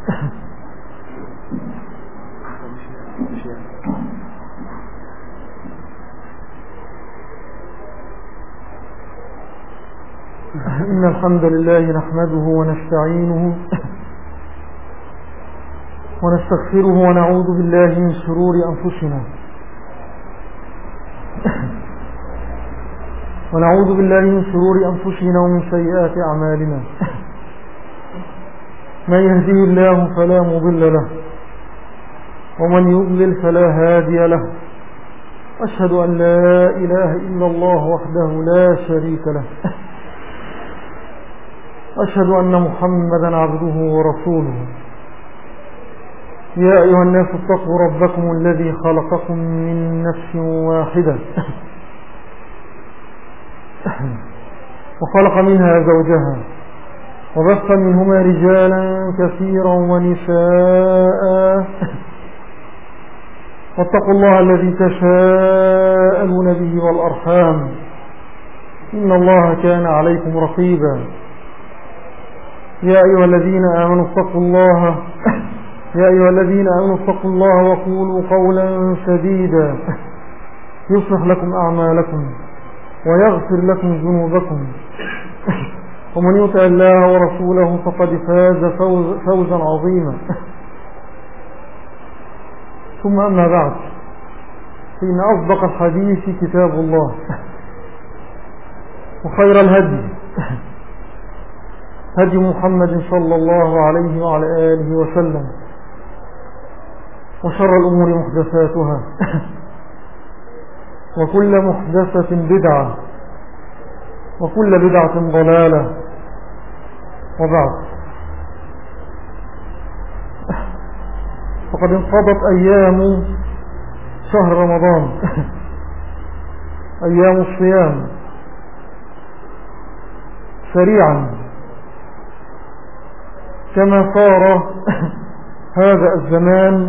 إن الحمد لله نحمده ونستعينه ونستغفره ونعوذ بالله من شرور أنفسنا ومن سيئات أعمالنا. من يهديه الله فلا مضل له ومن يضلل فلا هادي له. أشهد أن لا إله إلا الله وحده لا شريك له. أشهد أن محمدا عبده ورسوله. يا أيها الناس اتقوا ربكم الذي خلقكم من نفس واحدة وخلق منها زوجها وبث منهما رجالا كثيرا ونساء واتقوا الله الذي تساءلون به والأرحام إن الله كان عليكم رقيبا. يا أيها الذين آمنوا اتقوا الله وقولوا قولا سديدا يصلح لكم أعمالكم ويغفر لكم ذنوبكم ومن يطع الله ورسوله فقد فاز فوزا عظيما. ثم أما بعد، فإن أصدق الحديث كتاب الله وخير الهدي هدي محمد صلى الله عليه وعلى آله وسلم وشر الأمور محدثاتها وكل محدثة بدعة وكل بدعة ضلالة. وبعد، فقد انقضت أيام شهر رمضان، أيام الصيام سريعا كما صار هذا الزمان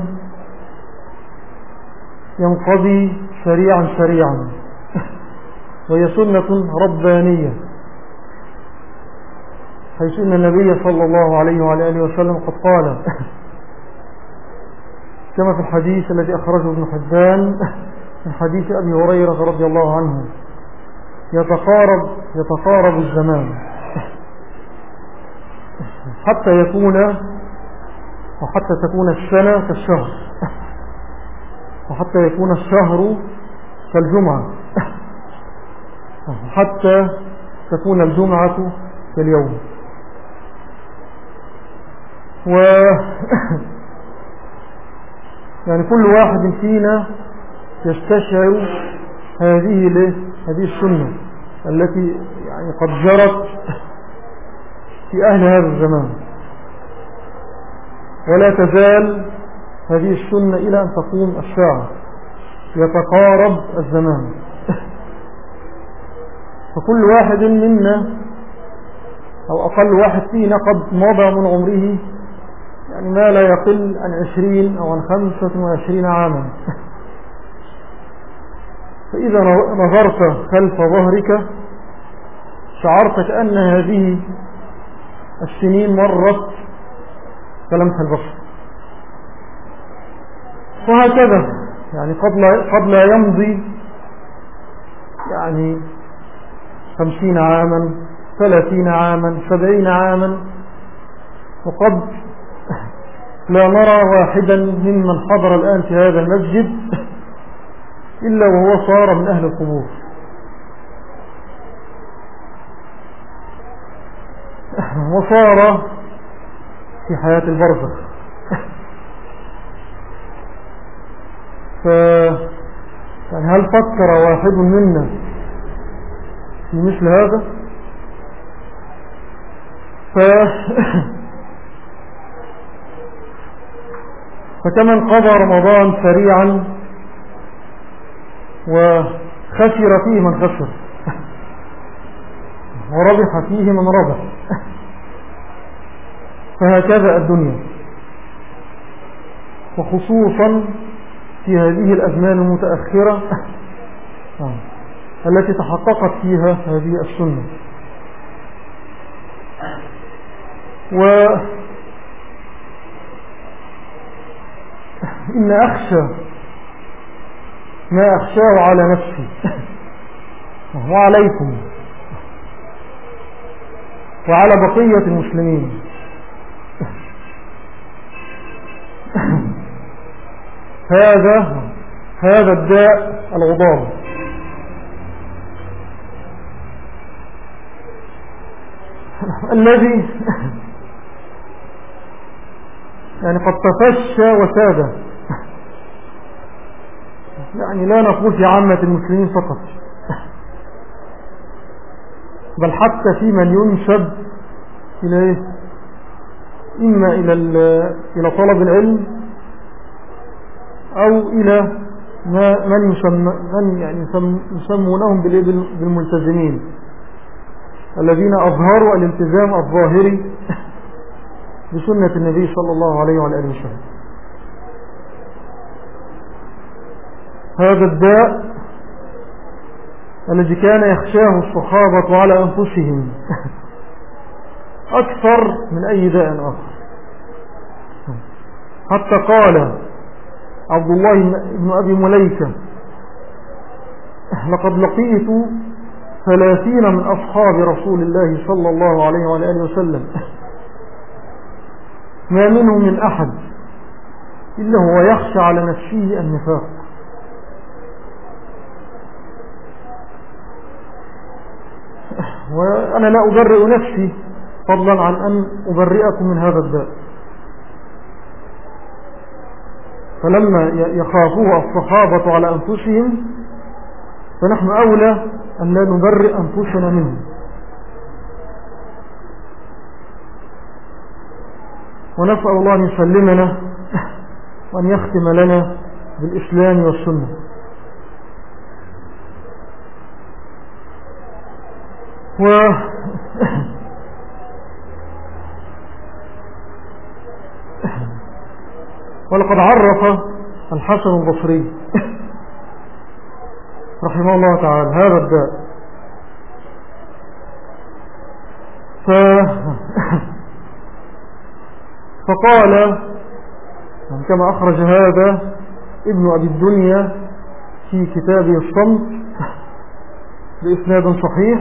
ينقضي سريعا وهي سنة ربانية، حيث أن النبي صلى الله عليه وعلى آله وسلم قد قال كما في الحديث الذي أخرجه ابن حبان من حديث أبي هريرة رضي الله عنه: يتقارب الزمان حتى تكون السنة كالشهر، وحتى يكون الشهر كالجمعة، حتى تكون الجمعة كاليوم. يعني كل واحد فينا يستشعر هذه السنة التي يعني قد جرت في أهل هذا الزمان، ولا تزال هذه السنة إلى أن تقوم الساعة. يتقارب الزمان، فكل واحد منا أو أقل واحد فينا قد مضى من عمره يعني ما لا يقل عن 20 أو عن 25 عاما. فإذا نظرت خلف ظهرك شعرت كأن هذه السنين مرت كلمح البصر. وهكذا يعني قد لا يمضي يعني 50 عاما 30 عاما 70 عاما، وقد لا نرى واحدا ممن حضر الآن في هذا المسجد إلا وهو صار من أهل القبور. وصار في حياة البرزخ. يعني هل فكر واحد منا في مثل هذا؟ فكما انقضى رمضان سريعا وخسر فيه من خسر وربح فيه من ربح، فهكذا الدنيا، وخصوصا في هذه الأزمان المتأخرة التي تحققت فيها هذه السنة. إن أخشى ما أخشاه على نفسي وعليكم وعلى بقية المسلمين. هذا الداء الغضاب الذي يعني قد تفشى وساد، يعني لا نقول في عامة المسلمين فقط، بل حتى في من ينسب إلى إما إلى طلب العلم أو إلى من يسمونهم بالملتزمين الذين أظهروا الالتزام الظاهري بسنة النبي صلى الله عليه وعلى آله وسلم. هذا الداء الذي كان يخشاه الصحابة على أنفسهم أكثر من أي داء آخر، حتى قال عبد الله بن أبي مليكة: لقد لقيت 30 من أصحاب رسول الله صلى الله عليه وعلى آله وسلم ما منهم من أحد إلا هو يخشى على نفسه النفاق. وأنا لا أبرئ نفسي فضلا عن أن أبرئكم من هذا الداء. فلما يخافوه الصحابة على أنفسهم فنحن أولى أن لا نبرئ أنفسنا منه. ونسأل الله أن يسلمنا وأن يختم لنا بالإسلام والسنة. ولقد عرف الحسن البصري رحمه الله تعالى هذا الداء، فقال كما أخرج هذا ابن أبي الدنيا في كتابه الصمت بإسناد صحيح،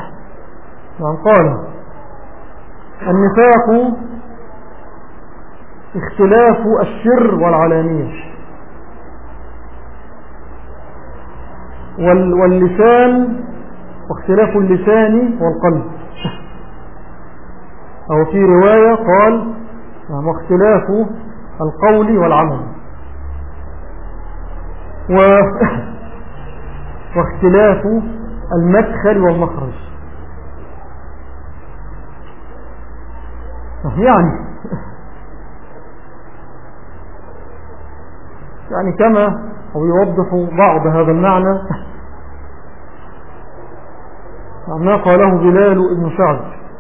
قال: النفاق اختلاف السر والعلانية، واللسان واختلاف اللسان والقلب، أو في رواية قال: واختلاف القول والعمل، واختلاف المدخل والمخرج. يعني كما هو يوضح بعض هذا المعنى ما قاله بلال بن سعد: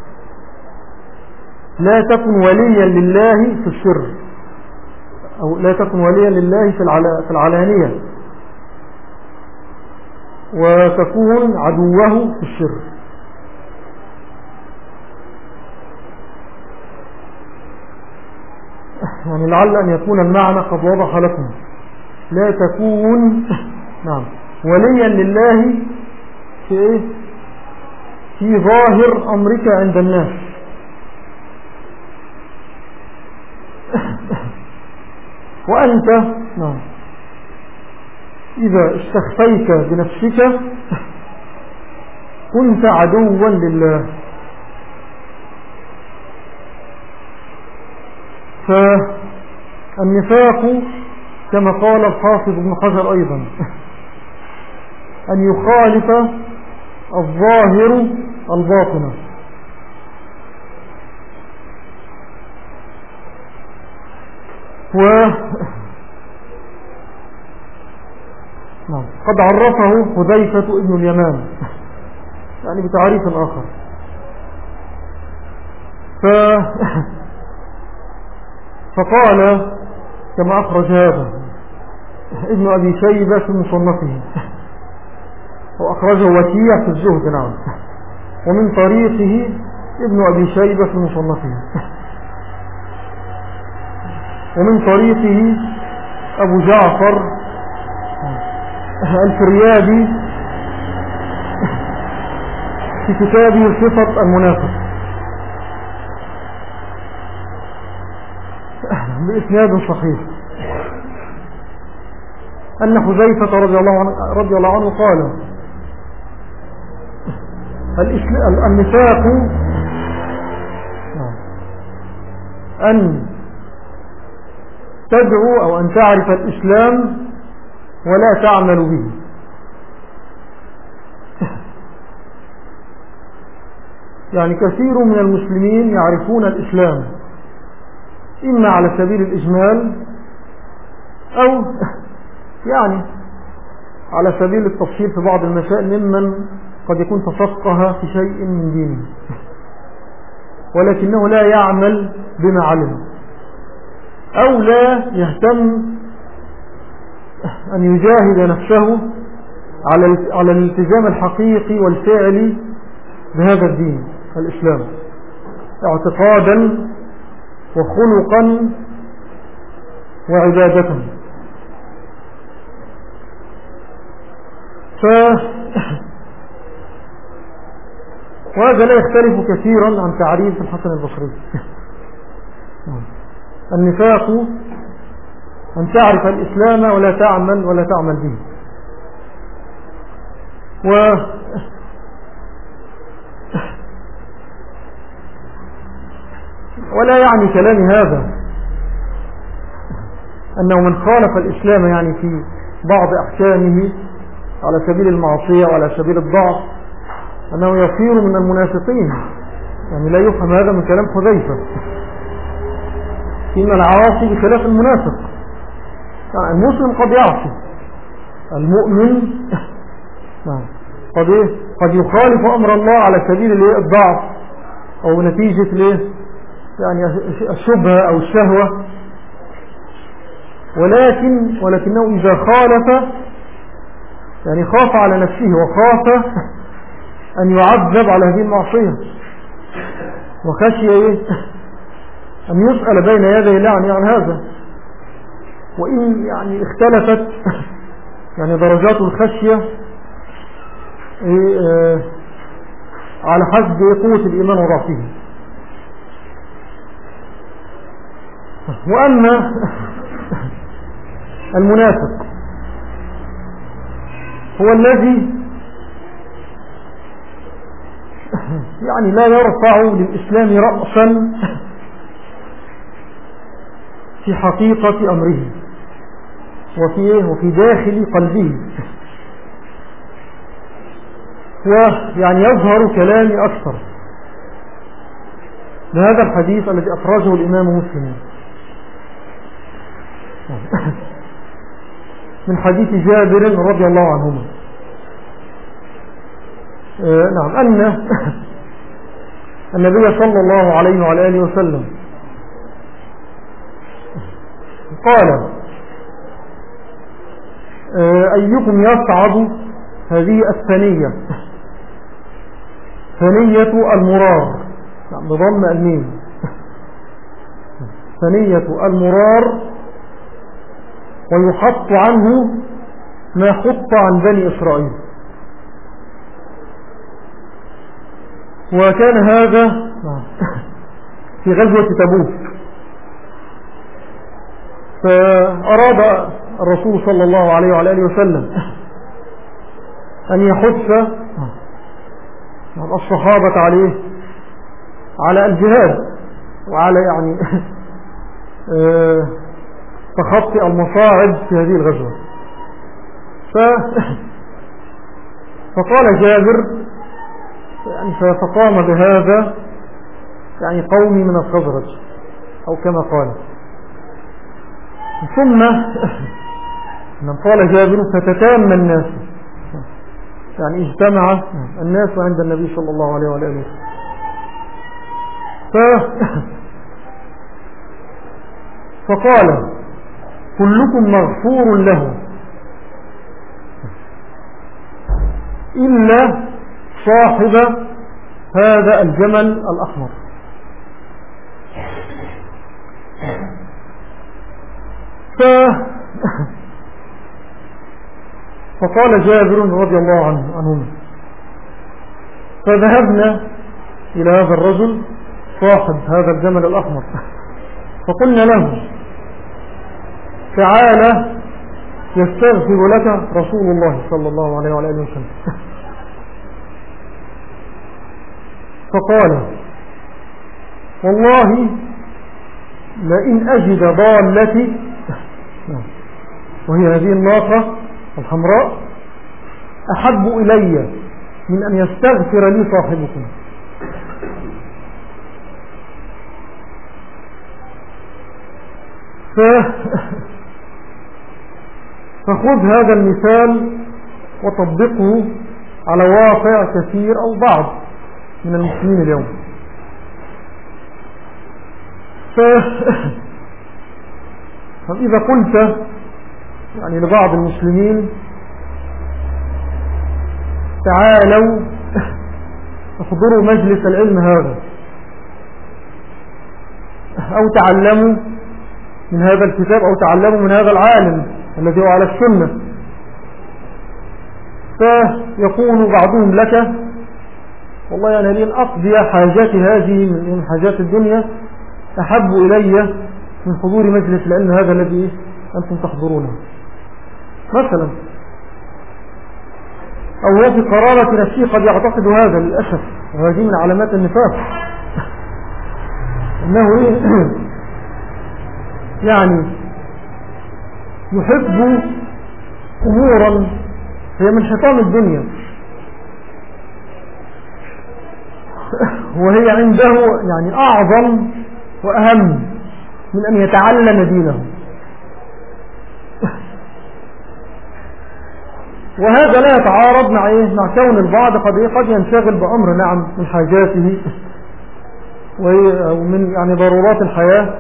لا تكن وليا لله في السر، أو لا تكن وليا لله في العلانية، وتكون عدوه في السر. يعني لعل أن يكون المعنى قد وضح لكم. لا تكون وليا لله في ظاهر أمرك عند الناس، وأنت إذا استخفيت بنفسك كنت عدوا لله. فالنفاق كما قال الحافظ ابن حجر أيضا أن يخالف الظاهر الباطن. قد عرفه حذيفة ابن اليمان يعني بتعريف آخر، فقال كما أخرج هذا ابن أبي شيبة في مصنفه، وأخرجه وكيع في الزهد، ومن طريقه ابن أبي شيبة في مصنفه، ومن طريقه أبو جعفر الفريابي في كتابه صفة المنافق بإسناد صحيح أن حذيفة رضي الله عنه قال النفاق أن تدعو أو أن تعرف الإسلام ولا تعمل به. يعني كثير من المسلمين يعرفون الإسلام إما على سبيل الإجمال أو يعني على سبيل التفصيل في بعض المسائل ممن قد يكون تفقه في شيء من دينه، ولكنه لا يعمل بما علم أو لا يهتم أن يجاهد نفسه على الالتزام الحقيقي والفعلي بهذا الدين الإسلام اعتقادا وخلقا وعبادة. وهذا لا يختلف كثيرا عن تعريف الحسن البصري. النفاق أن تعرف الإسلام ولا تعمل به. ولا يعني كلام هذا أنه من خالف الإسلام يعني في بعض أحكامه على سبيل المعصية وعلى سبيل الضعف أنه يصير من المنافقين. يعني لا يفهم هذا من كلام حذيفة، إن العاصي بخلاف المنافق. يعني المسلم قد يعصي، المؤمن قد يخالف أمر الله على سبيل الضعف أو نتيجة يعني الشبهة أو الشهوة، ولكنه إذا خالف يعني خاف على نفسه وخاف أن يعذب على هذه المعصية، وخشي أن يسأل بين يدي الله عن هذا. وإن يعني اختلفت يعني درجات الخشية على حسب قوة الإيمان وضعفه. وأما المنافق هو الذي يعني لا يرفع للإسلام رأسا في حقيقة أمره وفي داخل قلبه، ويعني يظهر كلامي أكثر بهذا الحديث الذي أخرجه الإمام مسلم من حديث جابر رضي الله عنهما نعم أن النبي صلى الله عليه وعلى آله وسلم قال أيكم يصعد هذه الثنية، ثنية المرار بضم الميم، ثنية المرار ويحط عنه ما حط عن بني إسرائيل. وكان هذا في غزوة تبوك، فأراد الرسول صلى الله عليه وعلى آله وسلم أن يحث الصحابة على الجهاد وعلى يعني تخطي المصاعب في هذه الغزوة. فقال جابر يعني فقام بهذا يعني قومي من الخزرج أو كما قال. ثم قال جابر فتتام الناس، يعني اجتمع الناس عند النبي صلى الله عليه وآله وسلم. فقال كلكم مغفور له إلا صاحب هذا الجمل الأحمر. فقال جابر رضي الله عنهم: فذهبنا إلى هذا الرجل صاحب هذا الجمل الأحمر، فقلنا له: تعالى يستغفر لك رسول الله صلى الله عليه وآله وسلم. فقال: والله لئن أجد ضالتي، وهي هذه الناقة الحمراء، أحب إلي من أن يستغفر لي صاحبكم. فخذ هذا المثال وطبقه على واقع كثير أو بعض من المسلمين اليوم. فإذا قلت يعني لبعض المسلمين: تعالوا احضروا مجلس العلم هذا، أو تعلموا من هذا الكتاب، أو تعلموا من هذا العالم الذي هو على السنة، فيقول بعضهم لك: والله أنا لين أقضي حاجاتي هذه من حاجات الدنيا أحب إلي من حضور مجلس العلم هذا الذي أنتم تحضرونه مثلا. أو هو في قرارة نفسه قد يعتقد هذا للأسف، وهذه من علامات النفاق، أنه يعني يحب أمورا هي من شيطان الدنيا، وهي عنده يعني أعظم وأهم من أن يتعلم دينه. وهذا لا يتعارض مع كون البعض قد ينشغل بأمر نعم من حاجاته ومن يعني ضرورات الحياة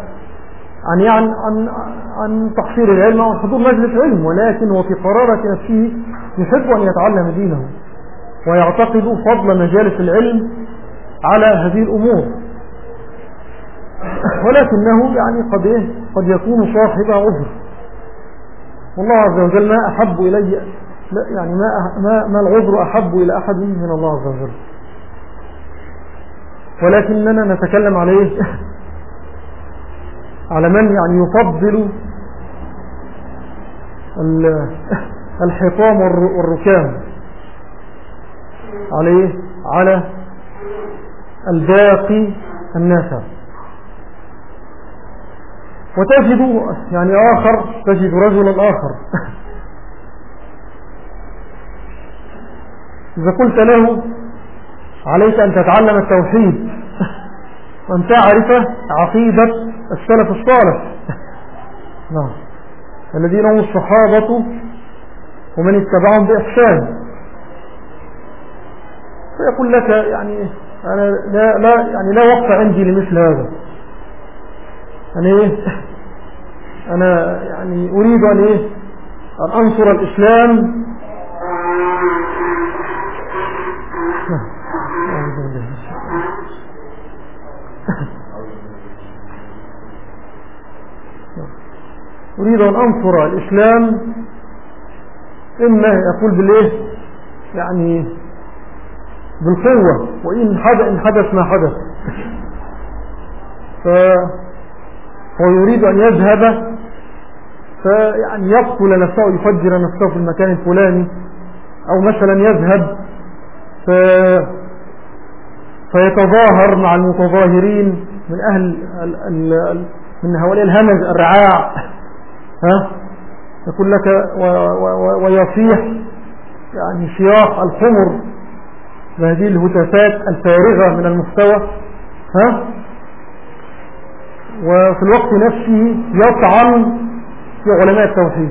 عن تحصيل العلم أو حضور مجلس علم، ولكن هو في قرارة نفسه يحب أن يتعلم دينه ويعتقد فضل مجالس العلم على هذه الأمور، ولكنه يعني قد يكون صاحب عذر. والله عز وجل ما أحب إلي، يعني ما العذر أحب إلى أحد من الله عز وجل، ولكننا نتكلم عليه على من يعني يفضل الحطام والركام على الباقي النافع. وتجد يعني تجد رجلا آخر إذا قلت له: عليك أن تتعلم التوحيد وأن تعرف عقيدة السلف الصالح نعم الذين هم الصحابة ومن اتبعهم بإحسان، فيقول لك: يعني أنا لا وقت عندي لمثل هذا، أنا يعني أريد أن أنصر الإسلام أريد أن أنصر الإسلام، إما يقول يعني بالقوة، وإن حدث ما حدث، ويريد أن يذهب فيعني يقتل نفسه ويفجر نفسه في المكان الفلاني، أو مثلا يذهب فيتظاهر مع المتظاهرين من من هؤلاء الهمج الرعاع، يقول لك ويصيح يعني صياح الحمر بهذه الهتافات الفارغة من المستوى، وفي الوقت نفسه يطعن في علماء التوحيد،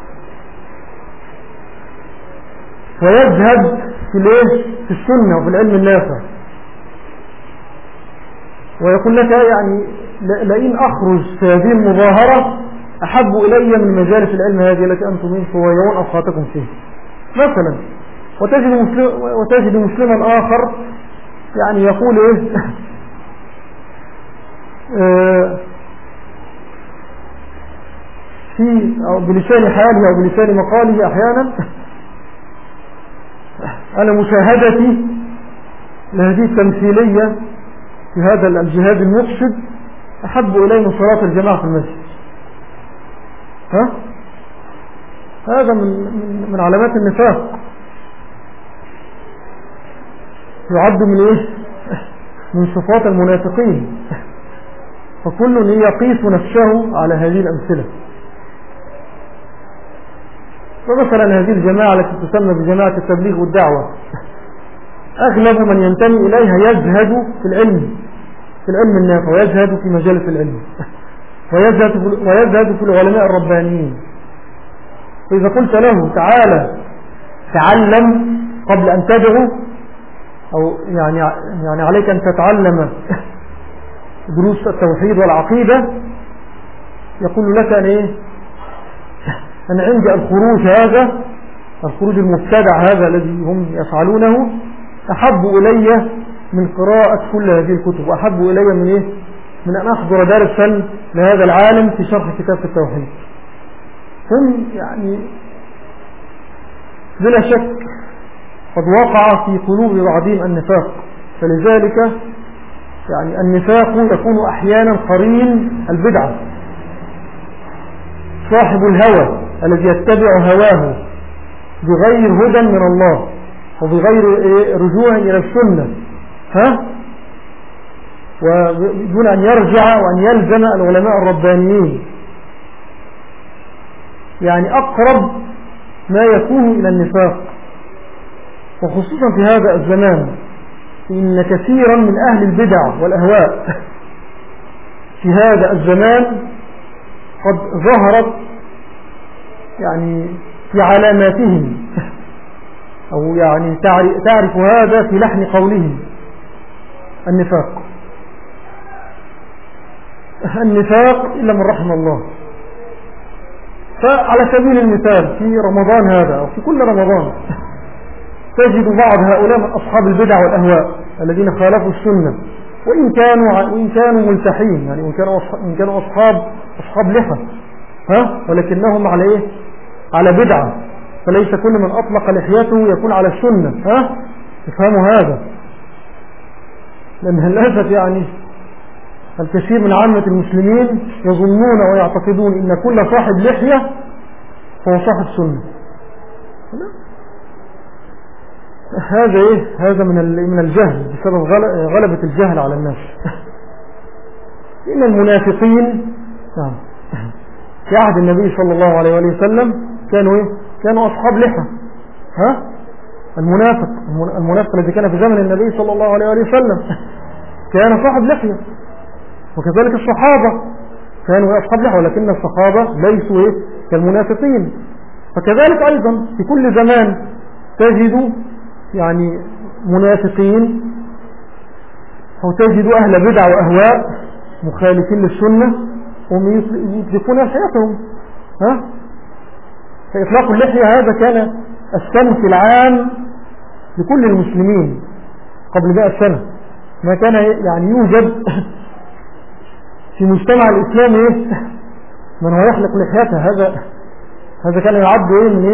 ويزهد في السنة وفي العلم النافع، ويقول لك يعني لئن أخرج في هذه المظاهرة أحب إلي من مجالس العلم هذه التي أنتم تضيعون أوقاتكم فيه مثلا. وتجد مسلما آخر يعني يقول في أو بلسان حاله أو بلسان مقاله أحيانا أنا مشاهدتي لهذه التمثيلية في هذا الجهاد المفسد أحب إلي من صلاة الجماعة في المسجد. هذا من علامات النفاق، يعد من إيه؟ من صفات المنافقين. فكل يقيس نفسه على هذه الأمثلة. فمثلا هذه الجماعة التي تسمى بجماعة التبليغ والدعوة، أغلب من ينتمي إليها يزهد في العلم النافع، ويزهد في مجالس العلم، ويزهد في العلماء الربانيين. فإذا قلت له تعالى تعلم قبل أن تدعو، أو يعني عليك أن تتعلم دروس التوحيد والعقيدة، يقول لك أنا عندي الخروج المبتدع هذا الذي هم يفعلونه أحب إلي من قراءة كل هذه الكتب، وأحب إلي من أن أحضر درسا لهذا العالم في شرح كتاب التوحيد. هم بلا شك قد وقع في قلوب بعضهم النفاق. فلذلك النفاق يكون أحيانا قرين البدعة. صاحب الهوى الذي يتبع هواه بغير هدى من الله وبغير رجوع إلى السنة، ودون أن يرجع وأن يلزم العلماء الربانيين، أقرب ما يكون إلى النفاق. وخصوصا في هذا الزمان، إن كثيرا من أهل البدع والأهواء في هذا الزمان قد ظهرت في علاماتهم، أو تعرف هذا في لحن قولهم: النفاق إلا من رحم الله. فعلى سبيل المثال في رمضان هذا أو في كل رمضان تجد بعض هؤلاء من أصحاب البدع والأهواء الذين خالفوا السنة، وإن كانوا ملتحين، وإن كانوا أصحاب لحى، ولكنهم على بدعة. فليس كل من أطلق لحيته يكون على السنة. افهموا هذا، لأن للأسف الكثير من عامة المسلمين يظنون ويعتقدون إن كل صاحب لحية هو صاحب سنة. هذا من الجهل، بسبب غلبة الجهل على الناس. إن المنافقين في عهد النبي صلى الله عليه وسلم كانوا أصحاب لحى. المنافق الذي كان في زمن النبي صلى الله عليه وسلم كان صاحب لحية، وكذلك الصحابة كانوا أصحاب لحية، ولكن الصحابة ليسوا كالمنافقين. فكذلك أيضا في كل زمان تجد منافقين، أو تجد أهل بدع وأهواء مخالفين للسنة وهم يطلقون لحيتهم. فإطلاق اللحية هذا كان السمت العام لكل المسلمين قبل 100 سنة. ما كان يوجد في مجتمع الإسلام من هو يحلق لحيته. هذا كان يعد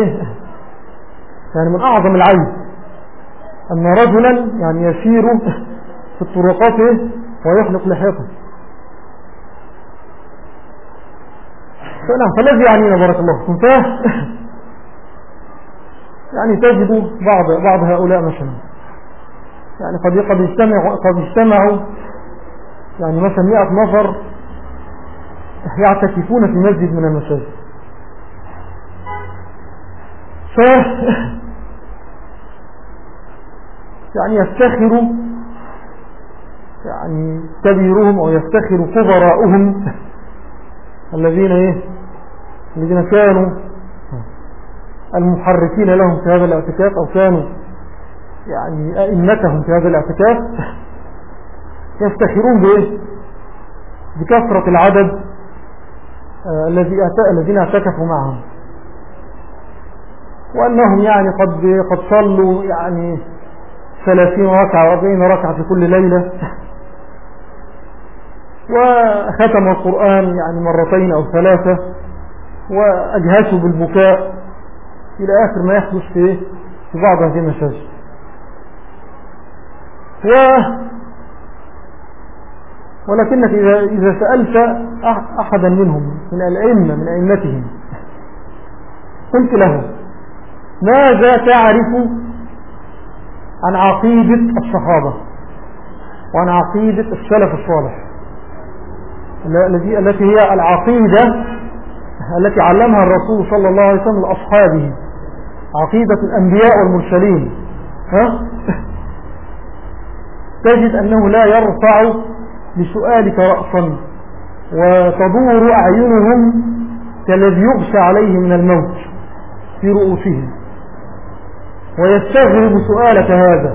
من أعظم العيب أن رجلا يسير في الطرقات ويحلق لحيته. فالذي يعنينا بارك الله فيكم تجد بعض هؤلاء مثلا قد يجتمعوا مثلا 100 نفر يعتكفون في مسجد من المساجد، يفتخر كبيرهم أو يفتخر كبراؤهم الذين كانوا المحركين لهم في هذا الاعتكاف، أو كانوا أئمتهم في هذا الاعتكاف، يفتخرون بكثرة العدد الذين اعتكفوا معهم، وأنهم قد صلوا 30 ركعة و40 ركعة في كل ليلة، وختم القرآن 2 أو 3، وأجهشوا بالبكاء إلى آخر ما يحدث في بعض هذه المساجد. ولكنك إذا سألت أحدا منهم من الأئمة من أئمتهم قلت له ماذا تعرف عن عقيدة الصحابة وعن عقيدة السلف الصالح التي هي العقيدة التي علمها الرسول صلى الله عليه وسلم لأصحابه، عقيدة الأنبياء والمرسلين، تجد أنه لا يرفع لسؤالك رأسا، وتدور أعينهم كالذي يغشى عليه من الموت في رؤوسهم، ويستغرب سؤالك هذا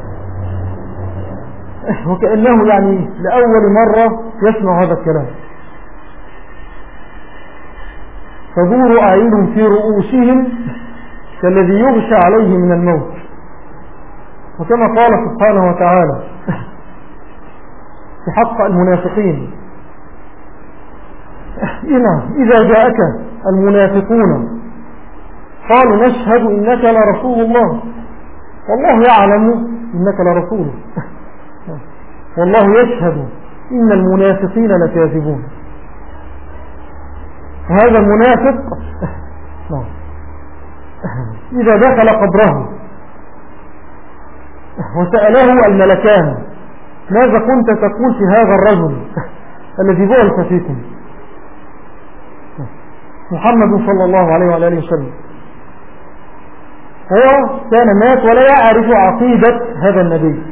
وكأنه يعني لأول مرة يسمع هذا الكلام. تدور أعينهم في رؤوسهم كالذي يغشى عليه من الموت. وكما قال سبحانه وتعالى في حق المنافقين إذا جاءك المنافقون قالوا نشهد إنك لرسول الله والله يعلم إنك لرسوله والله يشهد إن المنافقين لكاذبون. وهذا المنافق إذا دخل قبره وسأله الملكان ماذا كنت تقول في هذا الرجل الذي بعث فيكم محمد صلى الله عليه وآله وسلم، هو كان مات ولا يعرف عقيدة هذا النبي،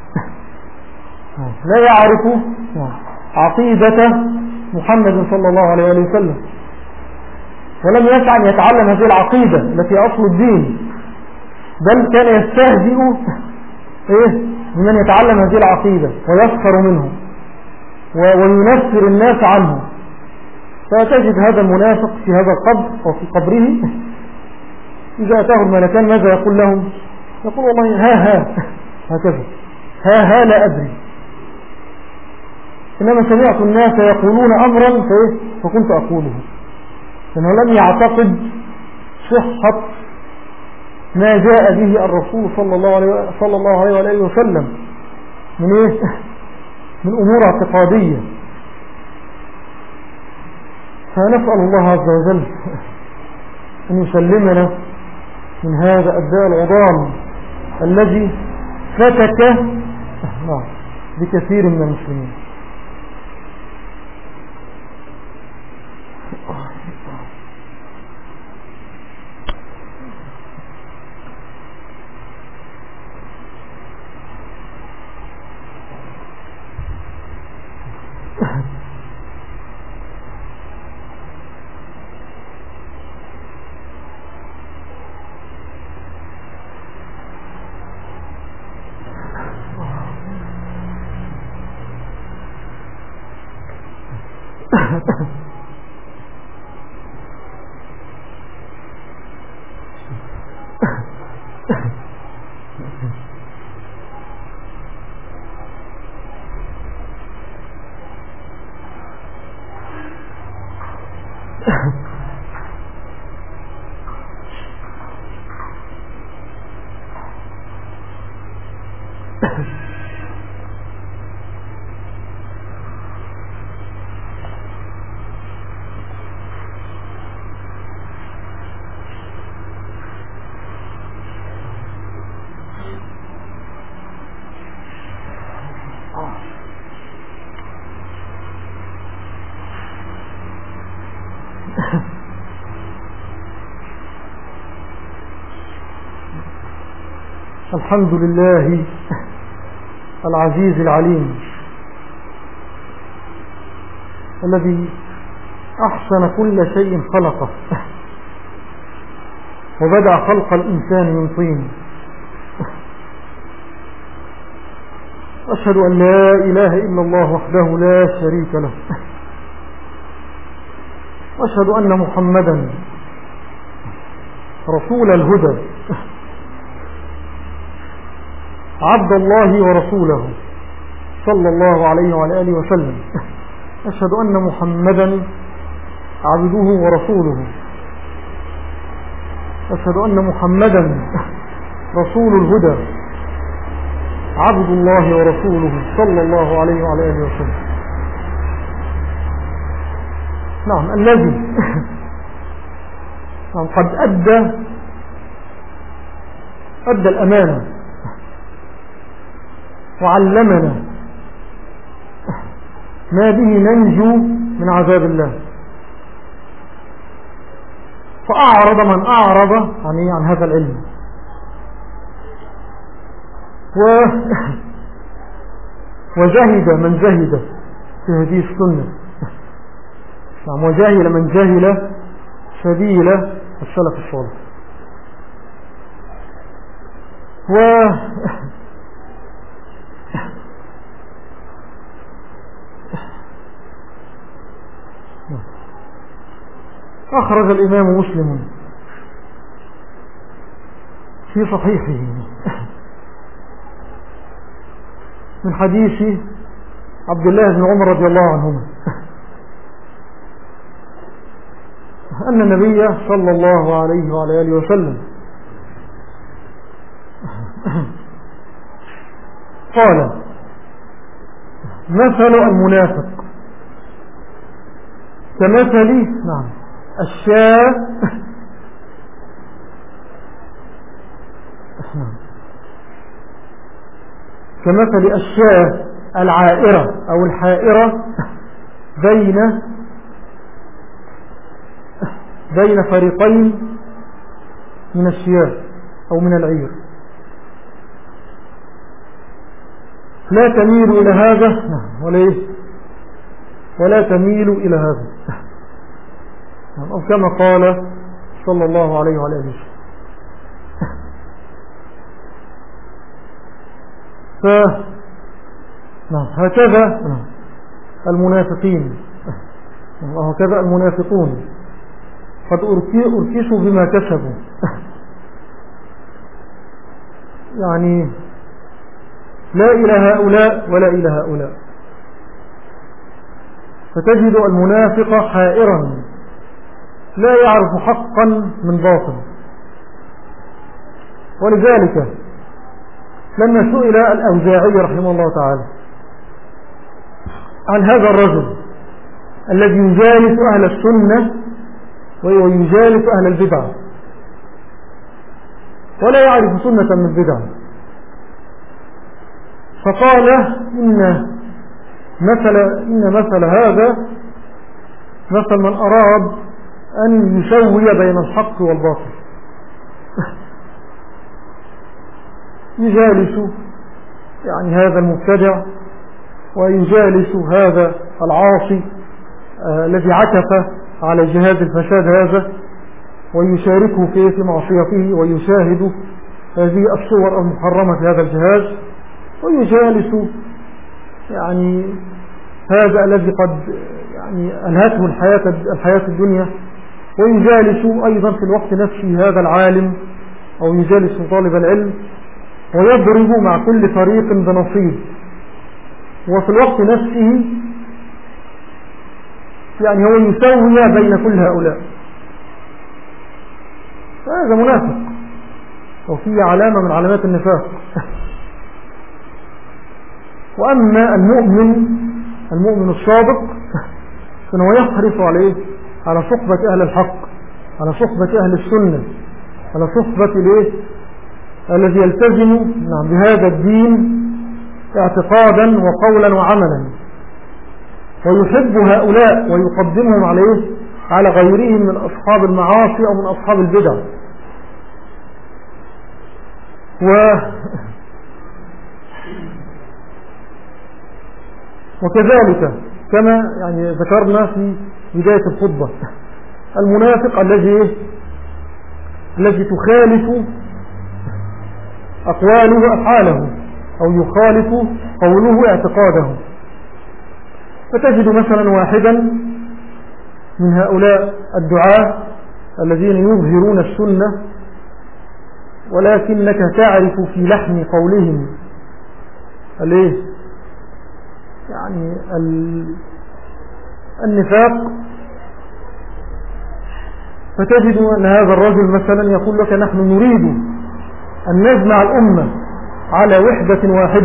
لا يعرف عقيدة محمد صلى الله عليه وآله وسلم، ولم يسعى أن يتعلم هذه العقيدة التي أصل الدين، بل كان يستهزئ بمن يتعلم هذه العقيدة ويسخر منه وينفر الناس عنه. فتجد هذا المنافق في هذا القبر وفي قبره إذا أتاه الملكان ماذا يقول لهم؟ يقول والله ها هكذا ها لا أدري، إنما سمعت الناس يقولون أمرا فكنت أقوله، لأنه لم يعتقد صحة ما جاء به الرسول صلى الله عليه وآله وسلم من أمور اعتقادية. فنسأل الله عز وجل أن يسلمنا من هذا الداء العظام الذي فتك بكثير من المسلمين. الحمد لله العزيز العليم الذي أحسن كل شيء خلقه وبدأ خلق الإنسان من طين. أشهد أن لا إله إلا الله وحده لا شريك له، أشهد أن محمدا رسول الهدى عبد الله ورسوله صلى الله عليه وعلى آله وسلم. أشهد أن محمدا عبده ورسوله، أشهد أن محمدا رسول الهدى عبد الله ورسوله صلى الله عليه وعلى آله وسلم. نعم، الذي قد أدى الأمانة وعلمنا ما به ننجو من عذاب الله، فأعرض من أعرض عن هذا العلم، وجهد من جهد في هذه السنة، وجاهل من جاهل سبيل السلف الصالح. أخرج الإمام مسلم في صحيحه من حديث عبد الله بن عمر رضي الله عنهما أن النبي صلى الله عليه وعلى آله وسلم قال: مثل المنافق كمثل الشاة كمثل الشاة العائرة أو الحائرة بين فريقين من الشياه أو من العير، لا تميل إلى هذا ولا تميل إلى هذا، أو كما قال صلى الله عليه وعلى آله وسلم. هكذا المنافقين، وهكذا المنافقون قد أركسوا بما كسبوا، يعني لا إلى هؤلاء ولا إلى هؤلاء. فتجد المنافق حائرا لا يعرف حقا من باطل. ولذلك لما سئل الأوزاعي رحمه الله تعالى عن هذا الرجل الذي يجالس أهل السنة ويجالس أهل البدع ولا يعرف سنة من البدع، فقال: إن مثل هذا مثل من أراد أن يسوي بين الحق والباطل، يجالس يعني هذا المبتدع ويجالس هذا العاصي الذي عكف على جهاد الفساد هذا، ويشاركه في معصيته، ويشاهد هذه الصور المحرمة في هذا الجهاز، ويجالس يعني هذا الذي قد يعني ألهته الحياة الدنيا، ويجالس أيضا في الوقت نفسه هذا العالم أو يجالس طالب العلم، ويضرب مع كل فريق بنصيب، وفي الوقت نفسه يعني هو يسوي بين كل هؤلاء. هذا منافق وفيه علامة من علامات النفاق. وأما المؤمن الصادق فهو يحرص على صحبة أهل الحق، على صحبة أهل السنة، على صحبة الذي يلتزم بهذا الدين اعتقادا وقولا وعملا، ويحب هؤلاء ويقدمهم على غيرهم من أصحاب المعاصي أو من أصحاب البدع. وكذلك كما يعني ذكرنا في بداية الخطبة، المنافق الذي تخالف أقواله أفعاله أو يخالف قوله اعتقاده. فتجد مثلا واحدا من هؤلاء الدعاة الذين يظهرون السنة، ولكنك تعرف في لحن قولهم يعني النفاق، فتجد أن هذا الرجل مثلا يقول لك نحن نريد أن نجمع الأمة على وحدة واحدة،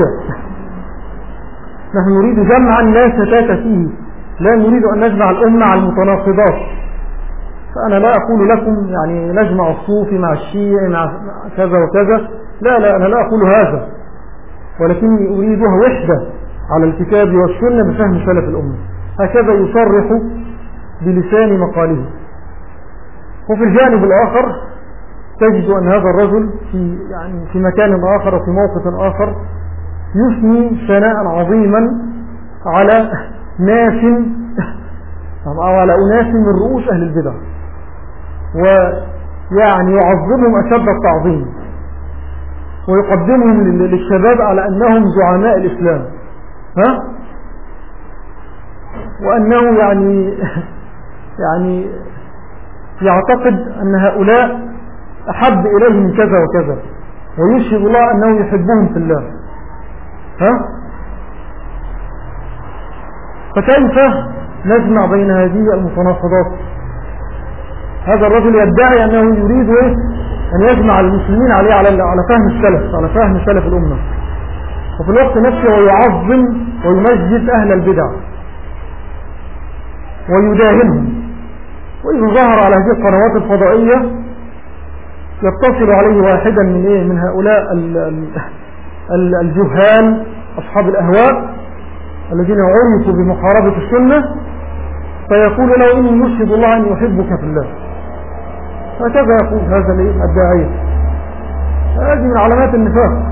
نحن نريد جمعا لا شتات فيه، لا نريد أن نجمع الأمة على المتناقضات. فأنا لا أقول لكم يعني نجمع الصوفي مع الشيعي مع كذا وكذا، لا أنا لا أقول هذا، ولكني أريدها وحدة على الكتاب والسنة بفهم سلف الأمة. هكذا يصرح بلسان مقاله. وفي الجانب الآخر تجد أن هذا الرجل في مكان آخر وفي موقف آخر يثني ثناء عظيما على ناس أو على أناس من رؤوس أهل البدع، ويعني يعظمهم أشد التعظيم ويقدمهم للشباب على أنهم زعماء الإسلام، وأنه يعني يعتقد أن هؤلاء أحب إليه من كذا وكذا، ويشهد الله أنه يحبهم في الله. فكيف نجمع بين هذه المتناقضات؟ هذا الرجل يدعي أنه يريد أن يجمع المسلمين على فهم السلف، على فهم سلف الأمة، وفي الوقت نفسه ويعظم ويمجد أهل البدع ويداهنهم. وإذا ظهر على هذه القنوات الفضائية يتصل عليه واحدا من هؤلاء الجهال أصحاب الأهواء الذين عرفوا بمحاربة السنة، فيقول له إني يشهد الله أن يحبك في الله. هكذا يقول هذا الداعية. هذه من علامات النفاق،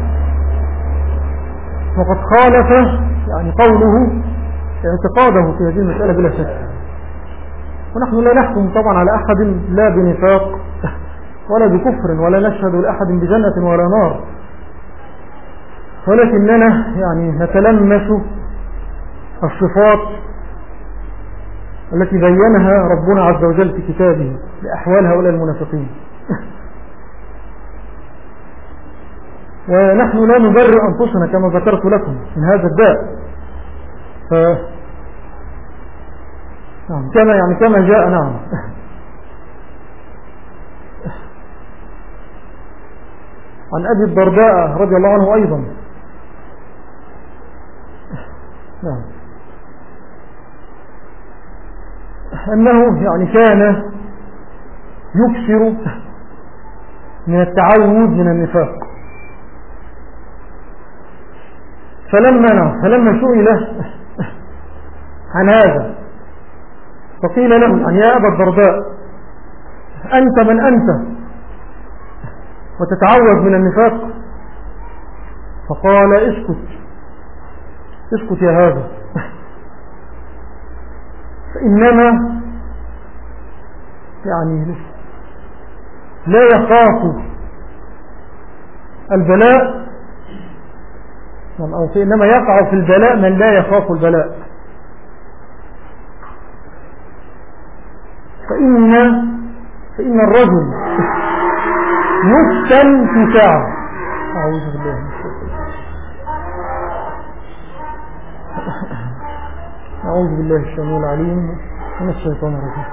وقد خالف يعني قوله اعتقاده في هذه المسألة بلا شك. ونحن لا نحكم طبعا على أحد لا بنفاق ولا بكفر، ولا نشهد لأحد بجنة ولا نار، ولكننا يعني نتلمس الصفات التي بينها ربنا عز وجل في كتابه لأحوال هؤلاء المنافقين. ونحن لا نبرئ أنفسنا كما ذكرت لكم من هذا الداء، نعم كما جاء. نعم عن أبي الدرداء رضي الله عنه أيضا، نعم، أنه يعني كان يكثر من التعوذ من النفاق. فلما سئل عن هذا فقيل له يا أبا الدرداء أنت من أنت وتتعوذ من النفاق؟ فقال اسكت يا هذا، فإنما يعني لا يخاف البلاء، أو إنما يقع في البلاء من لا يخاف البلاء. فإن الرجل يفتن في ساعة. أعوذ بالله من الشيطان، أعوذ بالله السميع العليم من الشيطان الرجيم.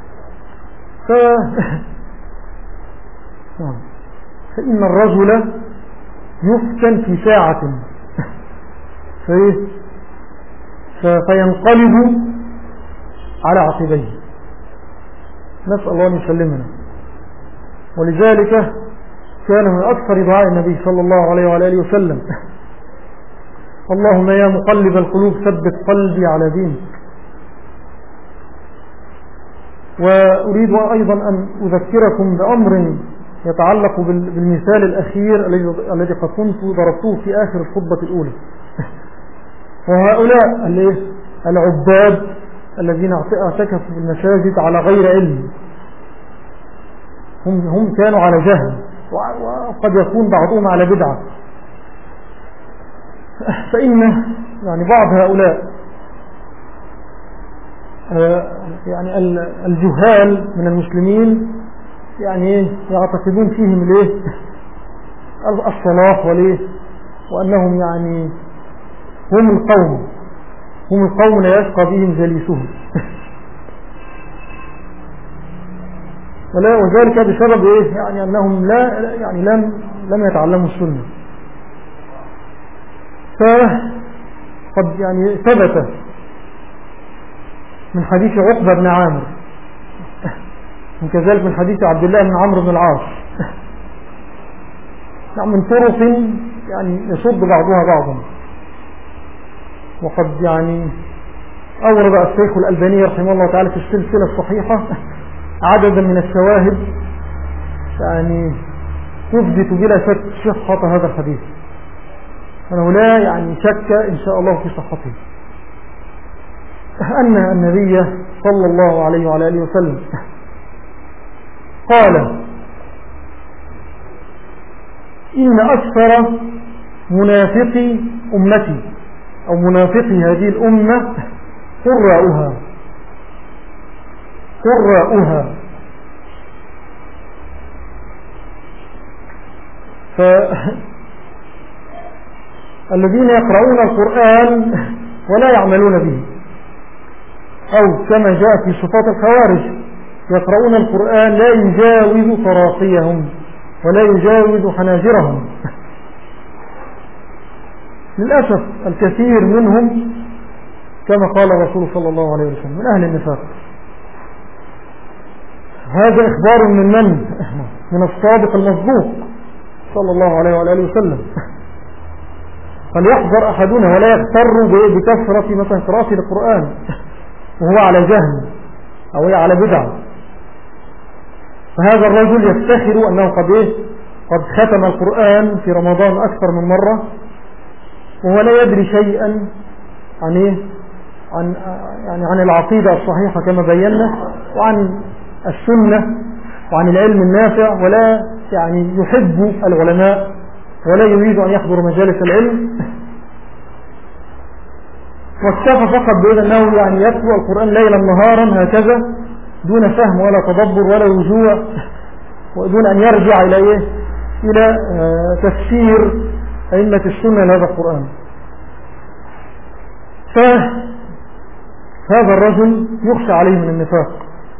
فإن الرجل يفتن في ساعة فينقلب على عقبيه، نسأل الله أن يسلمنا. ولذلك كان من أكثر دعاء النبي صلى الله عليه وآله وسلم اللهم يا مقلب القلوب ثبت قلبي على دينك. وأريد أيضا أن أذكركم بأمر يتعلق بالمثال الأخير الذي قد كنت ضربته في آخر الخطبة الأولى. وهؤلاء العباد الذين اعتكفوا في المساجد على غير علم، هم كانوا على جهل، وقد يكون بعضهم على بدعة. فإن يعني بعض هؤلاء يعني الجهال من المسلمين يعني يعتقدون فيهم الصلاح وأنهم يعني هم القوم لا يشقى بهم جليسهم. وذلك بسبب إيه؟ يعني أنهم لم يتعلموا السنة. فقد يعني ثبت من حديث عقبة بن عامر، وكذلك من حديث عبد الله بن عمرو بن العاص، من طرق يعني يصد بعضها بعضا. وقد يعني أورد الشيخ الألباني رحمه الله تعالى في السلسلة الصحيحة عددا من الشواهد يعني تثبت بلا شك صحة هذا الحديث، أنه لا يعني شك إن شاء الله في صحته، أن النبي صلى الله عليه وعلى آله وسلم قال: إن أكثر منافقي أمتي أو منافقي هذه الأمة قراؤها. فالذين يقرؤون القرآن ولا يعملون به، أو كما جاء في صفات الخوارج يقرؤون القرآن لا يجاوز تراقيهم ولا يجاوز حناجرهم. للأسف الكثير منهم كما قال الرسول صلى الله عليه وسلم من أهل النفاق. هذا إخبار من الصادق المصدوق صلى الله عليه وآله وسلم. فليحذر أحدنا ولا يغتر بكثرة مثلا قراءة القرآن وهو على جهل أو على بدعة. فهذا الرجل يفتخر أنه قد ختم القرآن في رمضان أكثر من مرة، وهو لا يدري شيئا عن العقيدة الصحيحة كما بينا، وعن السنة وعن العلم النافع، ولا يعني يحب العلماء ولا يريد أن يحضر مجالس العلم، واكتفى فقط بأنه يعني يتلو القرآن ليلا نهارا هكذا دون فهم ولا تدبر ولا رجوع، ودون أن يرجع إلى تفسير أئمة السنة لهذا القرآن. فهذا الرجل يخشى عليه من النفاق،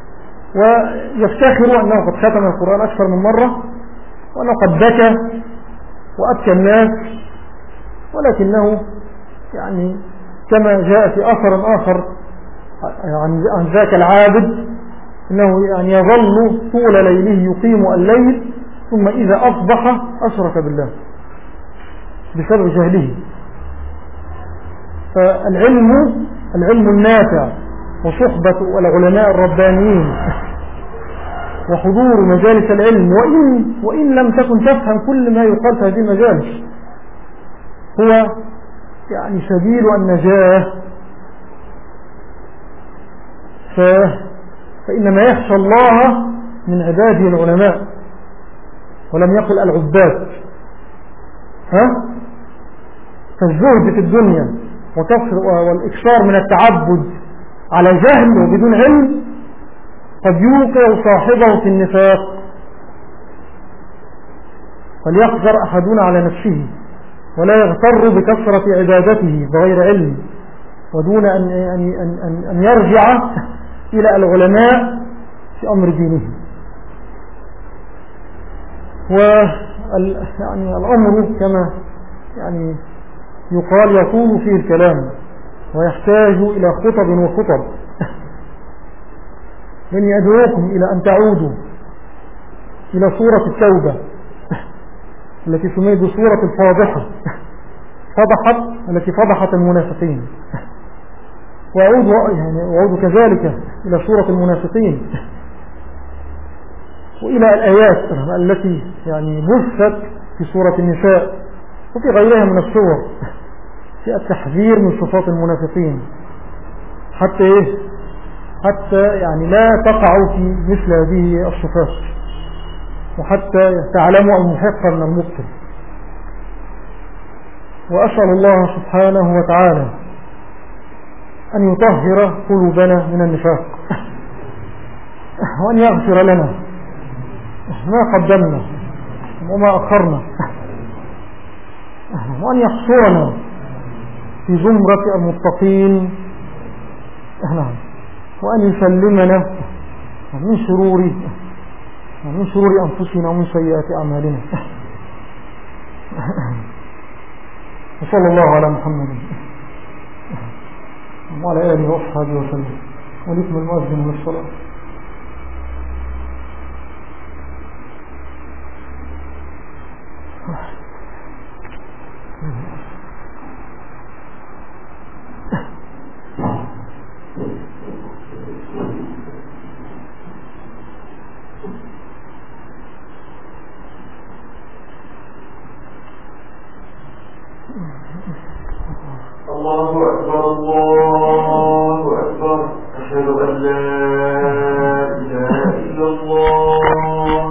ويفتخر أنه قد ختم القرآن أكثر من مرة، وأنه قد بكى وأبكى الناس، ولكنه يعني كما جاء في أثر آخر عن ذاك العابد أنه يعني يظل طول ليله يقيم الليل، ثم إذا أصبح أشرك بالله بسبب جهله. فالعلم النافع وصحبة العلماء الربانيين وحضور مجالس العلم، وإن لم تكن تفهم كل ما يقال في هذه المجالس، هو يعني سبيل النجاة. فإنما يخشى الله من عباده العلماء، ولم يقل العباد. فالزهد في الدنيا والإكثار من التعبد على جهل وبدون علم قد يوقع صاحبه في النفاق. فليحذر أحدنا على نفسه ولا يغتر بكثرة عبادته بغير علم، ودون أن يرجع إلى العلماء في أمر دينه. يعني الأمر كما يعني يقال يطول فيه الكلام ويحتاج إلى خطب وخطب. إني أدعوكم إلى أن تعودوا إلى سورة التوبة التي سميت بسورة الفاضحة، التي فضحت المنافقين، وأعود كذلك إلى سورة المنافقين، وإلى الآيات التي يعني بثت في سورة النساء وفي غيرها من السور في التحذير من صفات المنافقين، حتى يعني لا تقعوا في مثل هذه الصفات، وحتى تعلموا المحق من المبطل. وأسأل الله سبحانه وتعالى أن يطهر قلوبنا من النفاق، وأن يغفر لنا ما قدمنا وما أخرنا، وأن يحصرنا في زمرة المتقين، وأن يسلمنا من شرور ومن شرور أنفسنا ومن سيئات أعمالنا. وصلى الله على محمد وعلى آله وأصحابه وسلم. ولكم المؤذن للصلاة. الله أكبر الله أكبر أشهد أن لا إله إلا الله.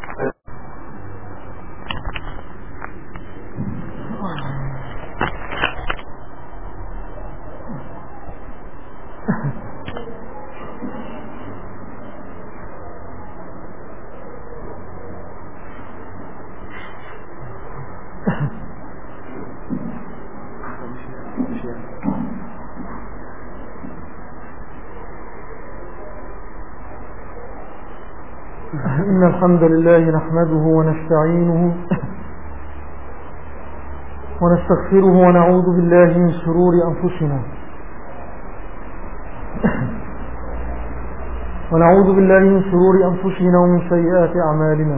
إن الحمد لله نحمده ونستعينه ونستغفره ونعوذ بالله من شرور أنفسنا ومن سيئات أعمالنا.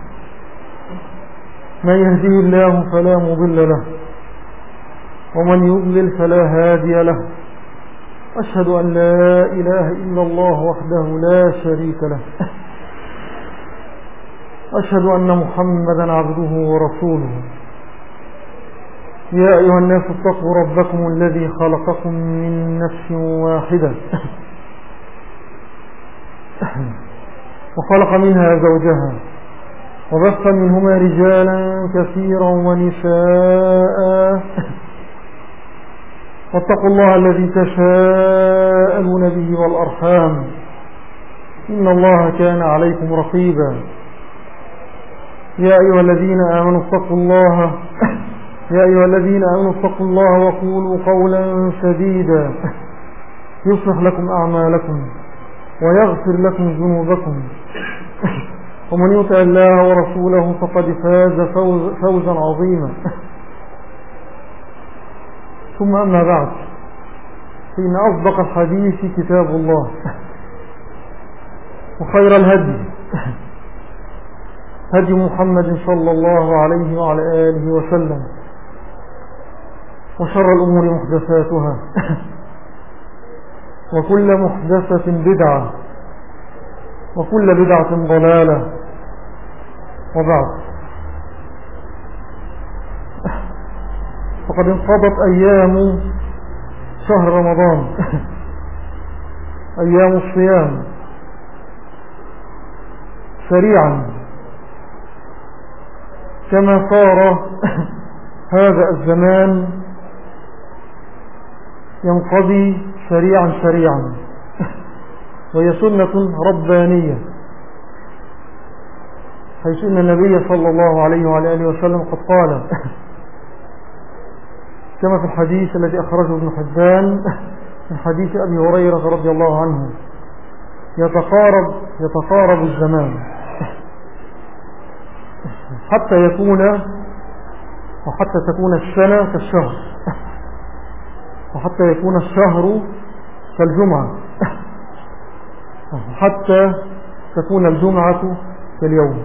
من يهديه الله فلا مضل له ومن يضلل فلا هادي له. أشهد أن لا إله إلا الله وحده لا شريك له. أشهد أن محمدا عبده ورسوله. يا أيها الناس اتقوا ربكم الذي خلقكم من نفس واحدة وخلق منها زوجها وبث منهما رجالا كثيرا ونساء. واتقوا الله الذي تساءلون به والأرحام إن الله كان عليكم رقيبا. يا أيها الذين آمنوا اتقوا الله وقولوا قولا سديدا يصلح لكم أعمالكم ويغفر لكم ذنوبكم ومن يطع الله ورسوله فقد فاز فوزا عظيما. ثم أما بعد، فإن أصدق الحديث كتاب الله وخير الهدي هدي محمد صلى الله عليه وعلى آله وسلم وشر الأمور محدثاتها وكل محدثة بدعة وكل بدعة ضلالة. وبعد، فقد انقضت أيام شهر رمضان، أيام الصيام سريعا كما صار هذا الزمان ينقضي سريعا وهي سنة ربانية، حيث أن النبي صلى الله عليه وعلى آله وسلم قد قال كما في الحديث الذي أخرجه ابن حبان من حديث أبي هريرة رضي الله عنه: يتقارب الزمان حتى تكون السنة كالشهر، وحتى يكون الشهر كالجمعة، حتى تكون الجمعة كاليوم.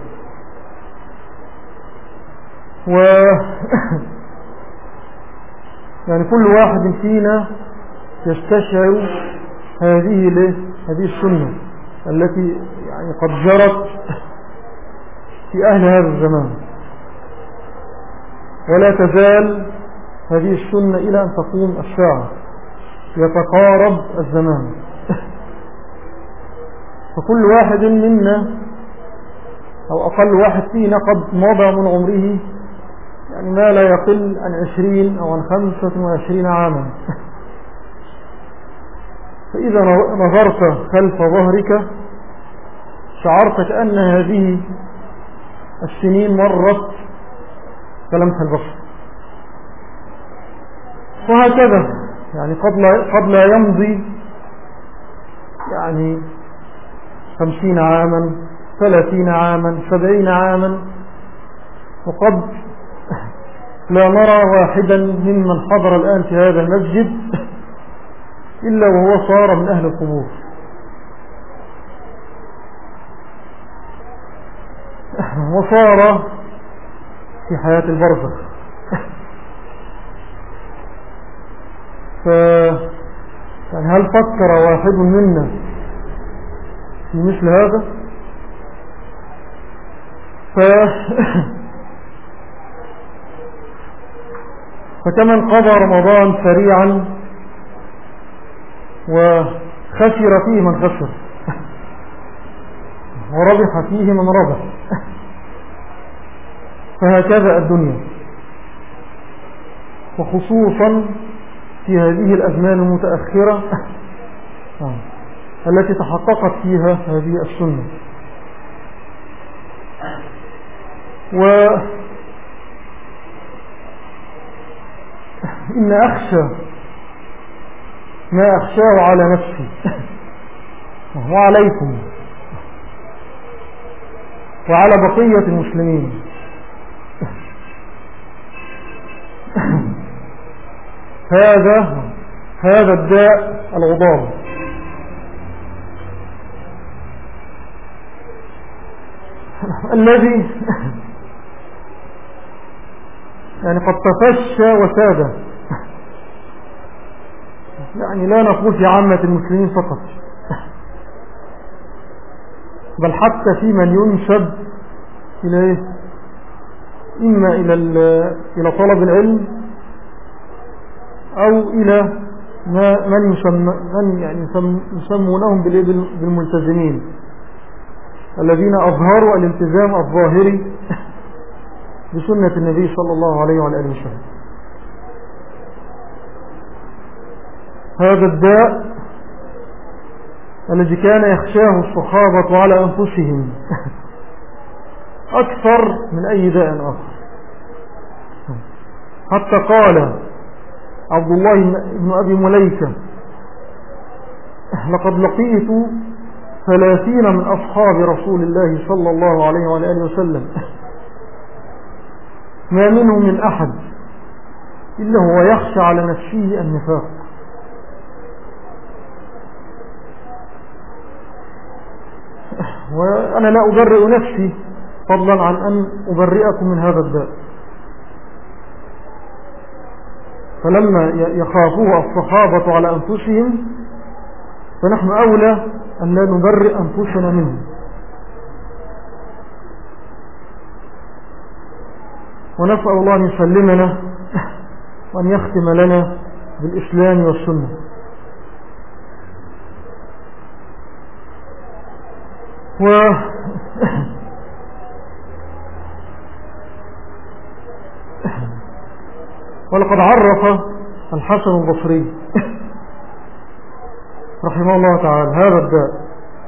يعني كل واحد فينا يستشعر هذه السنة التي يعني قد جرت في أهل هذا الزمان، ولا تزال هذه السنة إلى أن تقوم الساعة. يتقارب الزمان، فكل واحد منا أو أقل واحد فينا قد مضى من عمره يعني ما لا يقل عن 20 أو عن 25 عاما. فإذا نظرت خلف ظهرك شعرت كأن هذه السنين مرت كلمح البصر. وهكذا يعني قد لا يمضي يعني 50 عاما 30 عاما 70 عاما، وقد لا نرى واحدا ممن حضر الآن في هذا المسجد إلا وهو صار من أهل القبور. وصار في حياة البرزخ. يعني هل فكر واحد منا في مثل هذا؟ فكمن قضى رمضان سريعا وخسر فيه من خسر وربح فيه من ربح، فهكذا الدنيا، وخصوصا في هذه الأزمان المتأخرة التي تحققت فيها هذه السنة. وإن أخشى ما أخشاه على نفسي وعليكم وعلى بقية المسلمين هذا الداء العضال الذي يعني قد تفشى وساد، يعني لا نقول في عامة المسلمين فقط، بل حتى في من ينسب إلى إما إلى طلب العلم أو إلى من يسمونهم بالملتزمين الذين أظهروا الالتزام الظاهري بسنة النبي صلى الله عليه وعلى آله وسلم. هذا الداء الذي كان يخشاه الصحابة على أنفسهم أكثر من أي داء آخر، حتى قال عبد الله بن أبي مليكة: لقد لقيت 30 من أصحاب رسول الله صلى الله عليه وعلى آله وسلم ما منهم من أحد إلا هو يخشى على نفسه النفاق. وأنا لا أبرئ نفسي فضلا عن أن أبرئكم من هذا الداء. فلما يخافوه الصحابة على أنفسهم فنحن أولى أن لا نبرئ أنفسنا منه. ونسأل الله أن يسلمنا وأن يختم لنا بالإسلام والسنة. ولقد عرف الحسن البصري رحمه الله تعالى هذا الداء،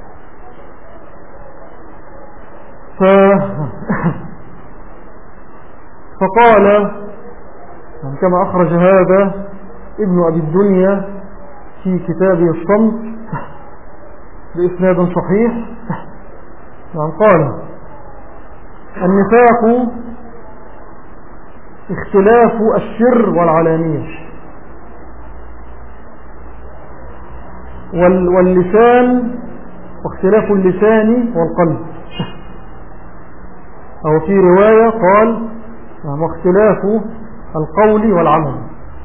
فقال كما أخرج هذا ابن أبي الدنيا في كتابه الصمت بإسناد صحيح، قال: النفاق اختلاف السر والعلانية، واللسان واختلاف اللسان والقلب، أو في رواية قال: واختلاف القول والعمل،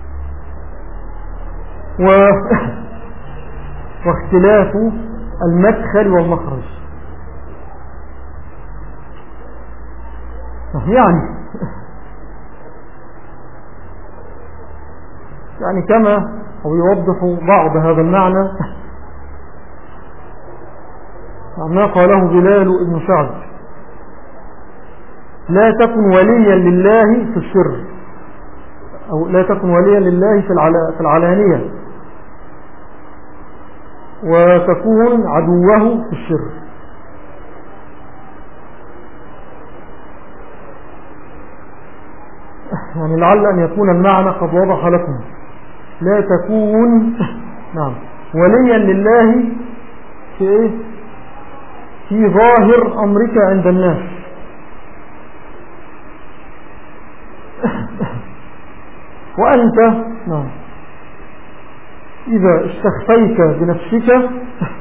واختلاف المدخل والمخرج. يعني كما هو يوضح بعض هذا المعنى ما قاله بلال بن سعد: لا تكن وليا لله في السر، أو لا تكن وليا لله في العلانية، وتكون عدوه في السر. يعني لعل أن يكون المعنى قد وضح لكم. لا تكون وليا لله في في ظاهر أمرك عند الناس، وأنت إذا استخفيت بنفسك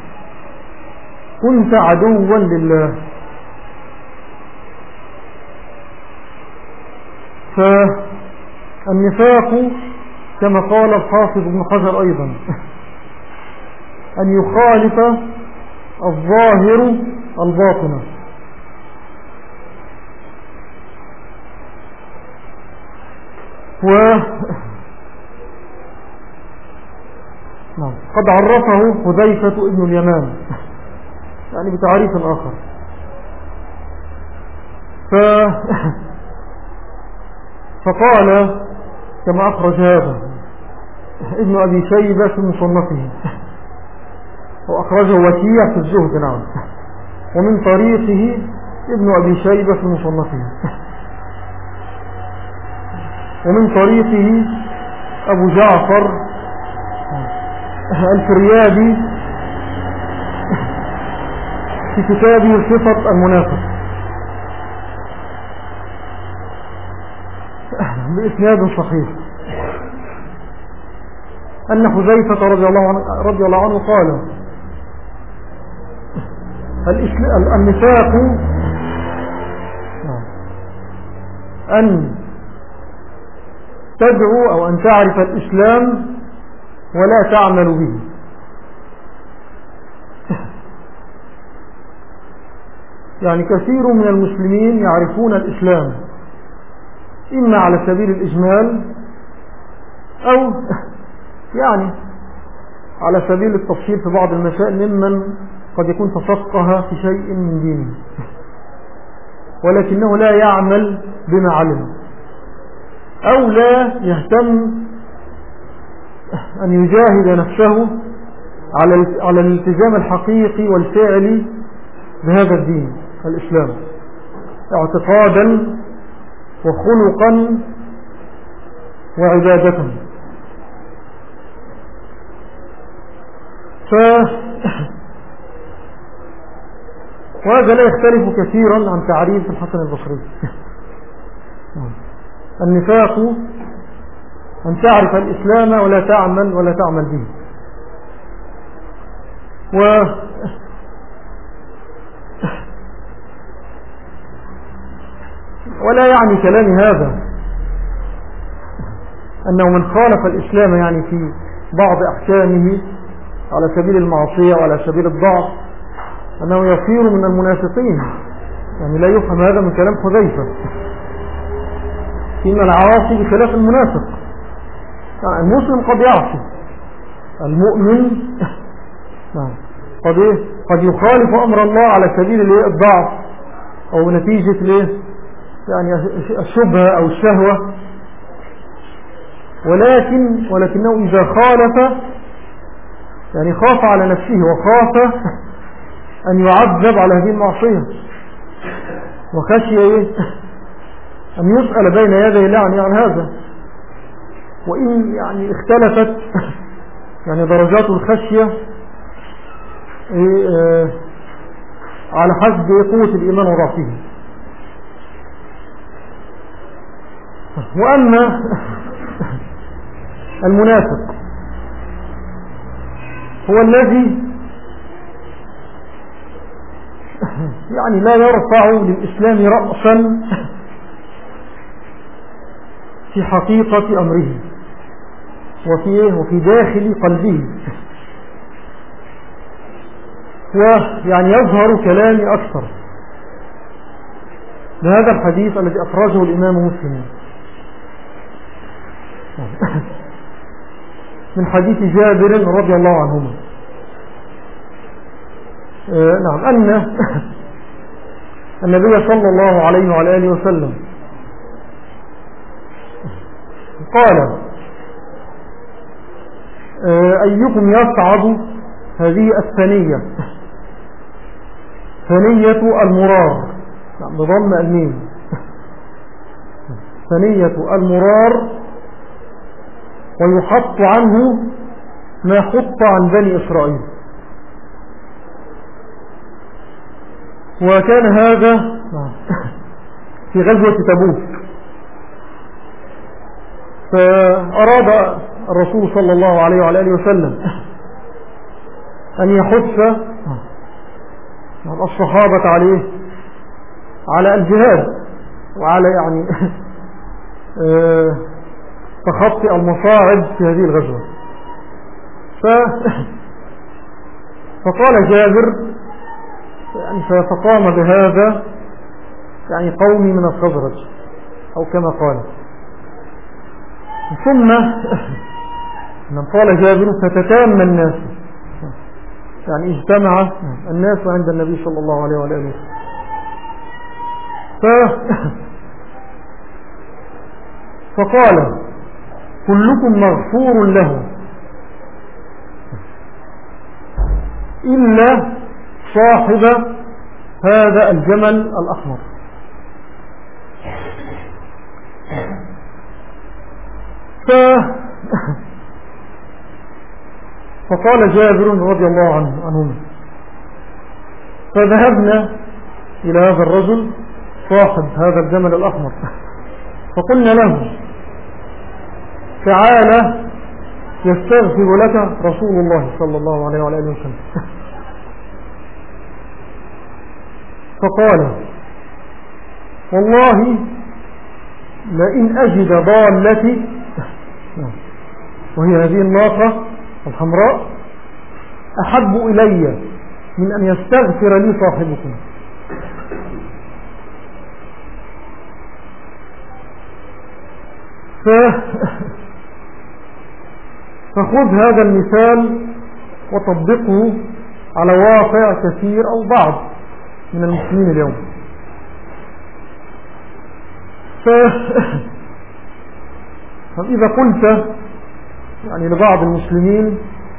كنت عدوا لله. فالنفاق كما قال الحافظ ابن حجر أيضا أن يخالف الظاهر الباطن. قد عرفه حذيفة ابن اليمان يعني بتعريف آخر، فقال كما أخرج هذا ابن أبي شيبة في مصنفه، وأخرجه وكيع في الزهد ومن طريقه ابن أبي شيبة في مصنفه، ومن طريقه أبو جعفر الفريابي في كتابه صفة المنافق بإسناد صحيح أن حذيفة رضي الله عنه قال: النفاق أن تدعو أو أن تعرف الإسلام ولا تعمل به. يعني كثير من المسلمين يعرفون الإسلام إما على سبيل الإجمال أو يعني على سبيل التفصيل في بعض المسائل ممن قد يكون تفقه في شيء من دينه، ولكنه لا يعمل بما علم أو لا يهتم أن يجاهد نفسه على الالتزام الحقيقي والفعلي بهذا الدين الإسلام اعتقادا وخلقا وعبادة. وهذا لا يختلف كثيرا عن تعريف الحسن البصري. النفاق أن تعرف الإسلام ولا تعمل به. ولا يعني كلام هذا أنه من خالف الإسلام يعني في بعض أحكامه على سبيل المعصية وعلى سبيل الضعف أنه يصير من المنافقين، يعني لا يفهم هذا من كلام حذيفة. إن العاصي بخلاف المنافق، يعني المسلم قد يعصي، المؤمن قد يخالف أمر الله على سبيل الضعف أو نتيجة يعني الشبهة أو الشهوة، ولكنه إذا خالف يعني خاف على نفسه وخاف أن يعذب على هذه المعصية، وخشي أن يسأل بين يدي الله عن هذا. وإن يعني اختلفت يعني درجات الخشية على حسب قوة الإيمان وضعفه. وأما المنافق هو الذي يعني لا يرفع للإسلام رأسا في حقيقة أمره وفي داخل قلبه، ويعني يظهر كلامي أكثر بهذا الحديث الذي أخرجه الإمام مسلم من حديث جابر رضي الله عنهما أن النبي صلى الله عليه وعلى آله وسلم قال: أيكم يصعد هذه الثنية، ثنية المرار بضم الميم، ثنية المرار، ويحط عنه ما حط عن بني إسرائيل. وكان هذا في غزوة تبوك. فأراد الرسول صلى الله عليه وعلى آله وسلم أن يحث الصحابة على الجهاد وعلى يعني تخطي المصاعب في هذه الغزوة. فقال جابر يعني فقام بهذا يعني قومي من الخزرج أو كما قال. ثم قال جابر فتتام الناس، يعني اجتمع الناس عند النبي صلى الله عليه وآله فقال كلكم مغفور له إلا صاحب هذا الجمل الأحمر. فقال جابر رضي الله عنهم فذهبنا إلى هذا الرجل صاحب هذا الجمل الأحمر فقلنا له تعالى يستغفر لك رسول الله صلى الله عليه وآله وسلم. فقال والله لئن أجد ضالتي، وهي هذه الناقة الحمراء، أحب إلي من أن يستغفر لي صاحبكم. فخذ هذا المثال وطبقه على واقع كثير أو بعض من المسلمين اليوم. فإذا قلت يعني لبعض المسلمين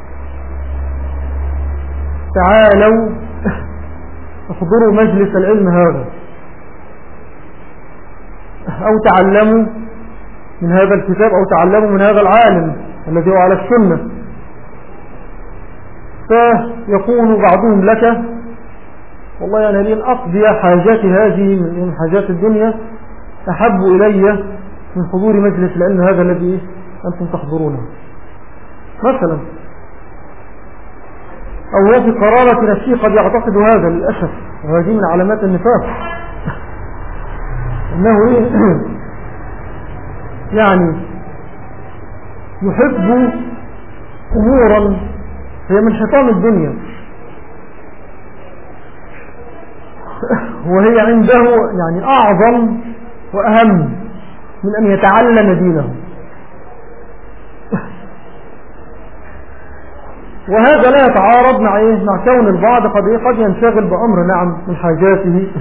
تعالوا احضروا مجلس العلم هذا أو تعلموا من هذا الكتاب أو تعلموا من هذا العالم الذي هو على السنة، فيقول بعضهم لك والله أنا لين أقضي حاجاتي هذه من حاجات الدنيا أحب إلي من حضور مجلس العلم هذا الذي أنتم تحضرونه مثلا. أو هو في قرارة نفسه قد يعتقد هذا للأسف، وهذه من علامات النفاق أنه يعني يحب أمورا هي من حطام الدنيا وهي عنده يعني أعظم وأهم من أن يتعلم دينه. وهذا لا يتعارض مع كون البعض قد ينشغل بأمر نعم من حاجاته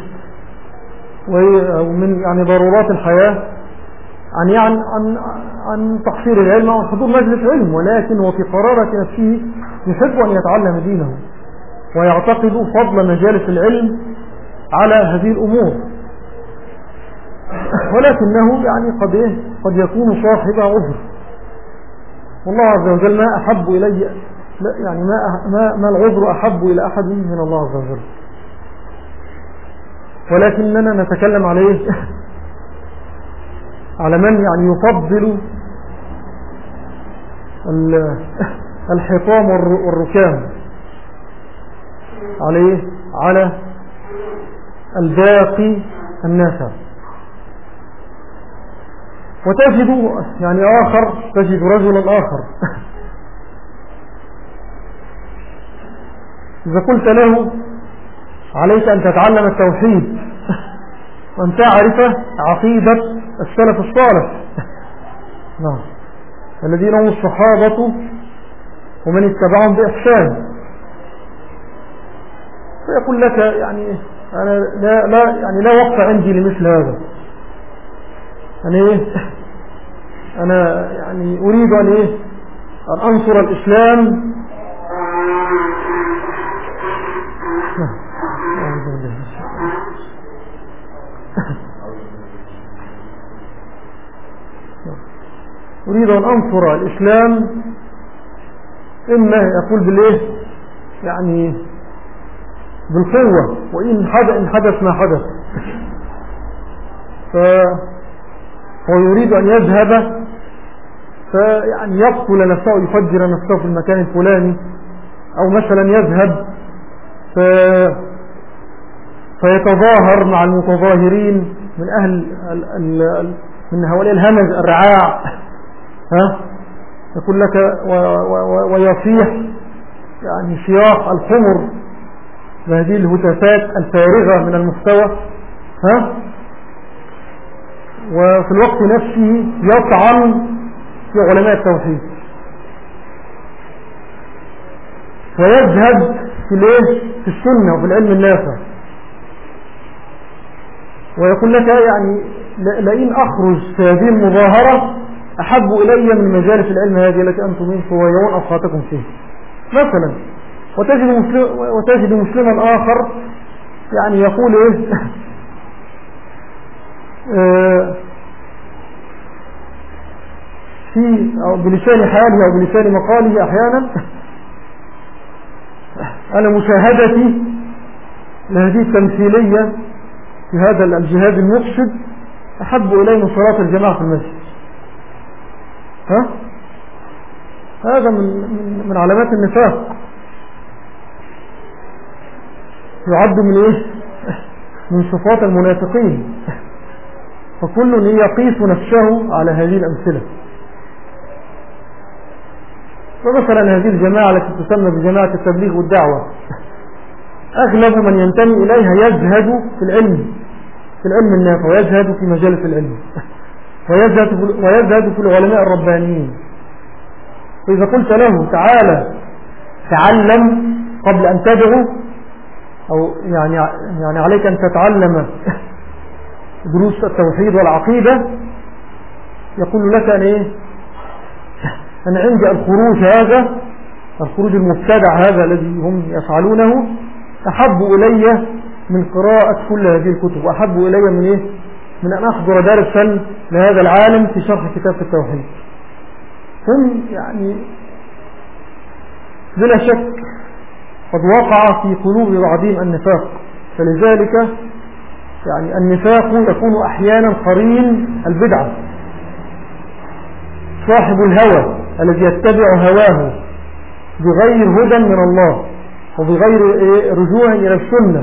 ومن يعني ضرورات الحياة عن تحصيل العلم أو حضور مجلس علم، ولكن وفي قرارة نفسه يحب أن يتعلم دينه ويعتقد فضل مجالس العلم على هذه الأمور، ولكنه يعني قد يكون صاحب عذر. والله عز وجل ما أحب إلي يعني ما العذر أحب إلى أحد من الله عز وجل، ولكننا نتكلم عليه على من يعني يفضل الحطام والركام على الباقي النافع. وتجد يعني تجد رجلا آخر إذا قلت له عليك أن تتعلم التوحيد وأن تعرف عقيدة السلف الصالح نعم الذين هم الصحابة ومن اتبعهم بإحسان، فيقول لك يعني أنا لا وقت عندي لمثل هذا، أنا يعني أريد أن أنصر الإسلام أريد أن أنصر الإسلام، إما يقول بالإيه يعني بالقوة، وإن حدث ما حدث. فهو يريد أن يذهب فيعني يقتل نفسه ويفجر نفسه في المكان الفلاني، أو مثلا يذهب فيتظاهر مع المتظاهرين من أهل من هؤلاء الهمج الرعاع، يقول لك ويصيح يعني صياح الحمر بهذه الهتافات الفارغة من المستوى، وفي الوقت نفسه يطعن في علماء التوحيد، ويذهب في السنة وفي العلم النافع، ويقول لك يعني لئن أخرج في هذه المظاهرة أحب إلي من مجالس العلم هذه التي أنتم تضيعون أوقاتكم فيه مثلا. وتجد مسلما آخر يعني يقول في أو بلسان حاله أو بلسان مقاله أحيانا: أنا مشاهدتي لهذه التمثيلية في هذا الجهاد المفسد أحب إلي من صلاة الجماعة في المسجد. هذا من علامات النفاق، يعد من صفات المنافقين، فكل يقيس نفسه على هذه الأمثلة. فمثلا هذه الجماعة التي تسمى بجماعة التبليغ والدعوة، أغلب من ينتمي إليها يزهد في العلم النافع، ويزهد في مجالس العلم، ويزهد في العلماء الربانيين. فإذا قلت له تعالى تعلم قبل أن تدعو، أو يعني عليك أن تتعلم دروس التوحيد والعقيدة، يقول لك أنا عندي الخروج المبتدع هذا الذي هم يفعلونه أحب إلي من قراءة كل هذه الكتب، وأحب إلي من أن أحضر درسا لهذا العالم في شرح كتاب التوحيد. هم يعني بلا شك قد وقع في قلوب بعضهم النفاق، فلذلك يعني النفاق يكون أحيانا قرين البدعة. صاحب الهوى الذي يتبع هواه بغير هدى من الله وبغير رجوع إلى السنة،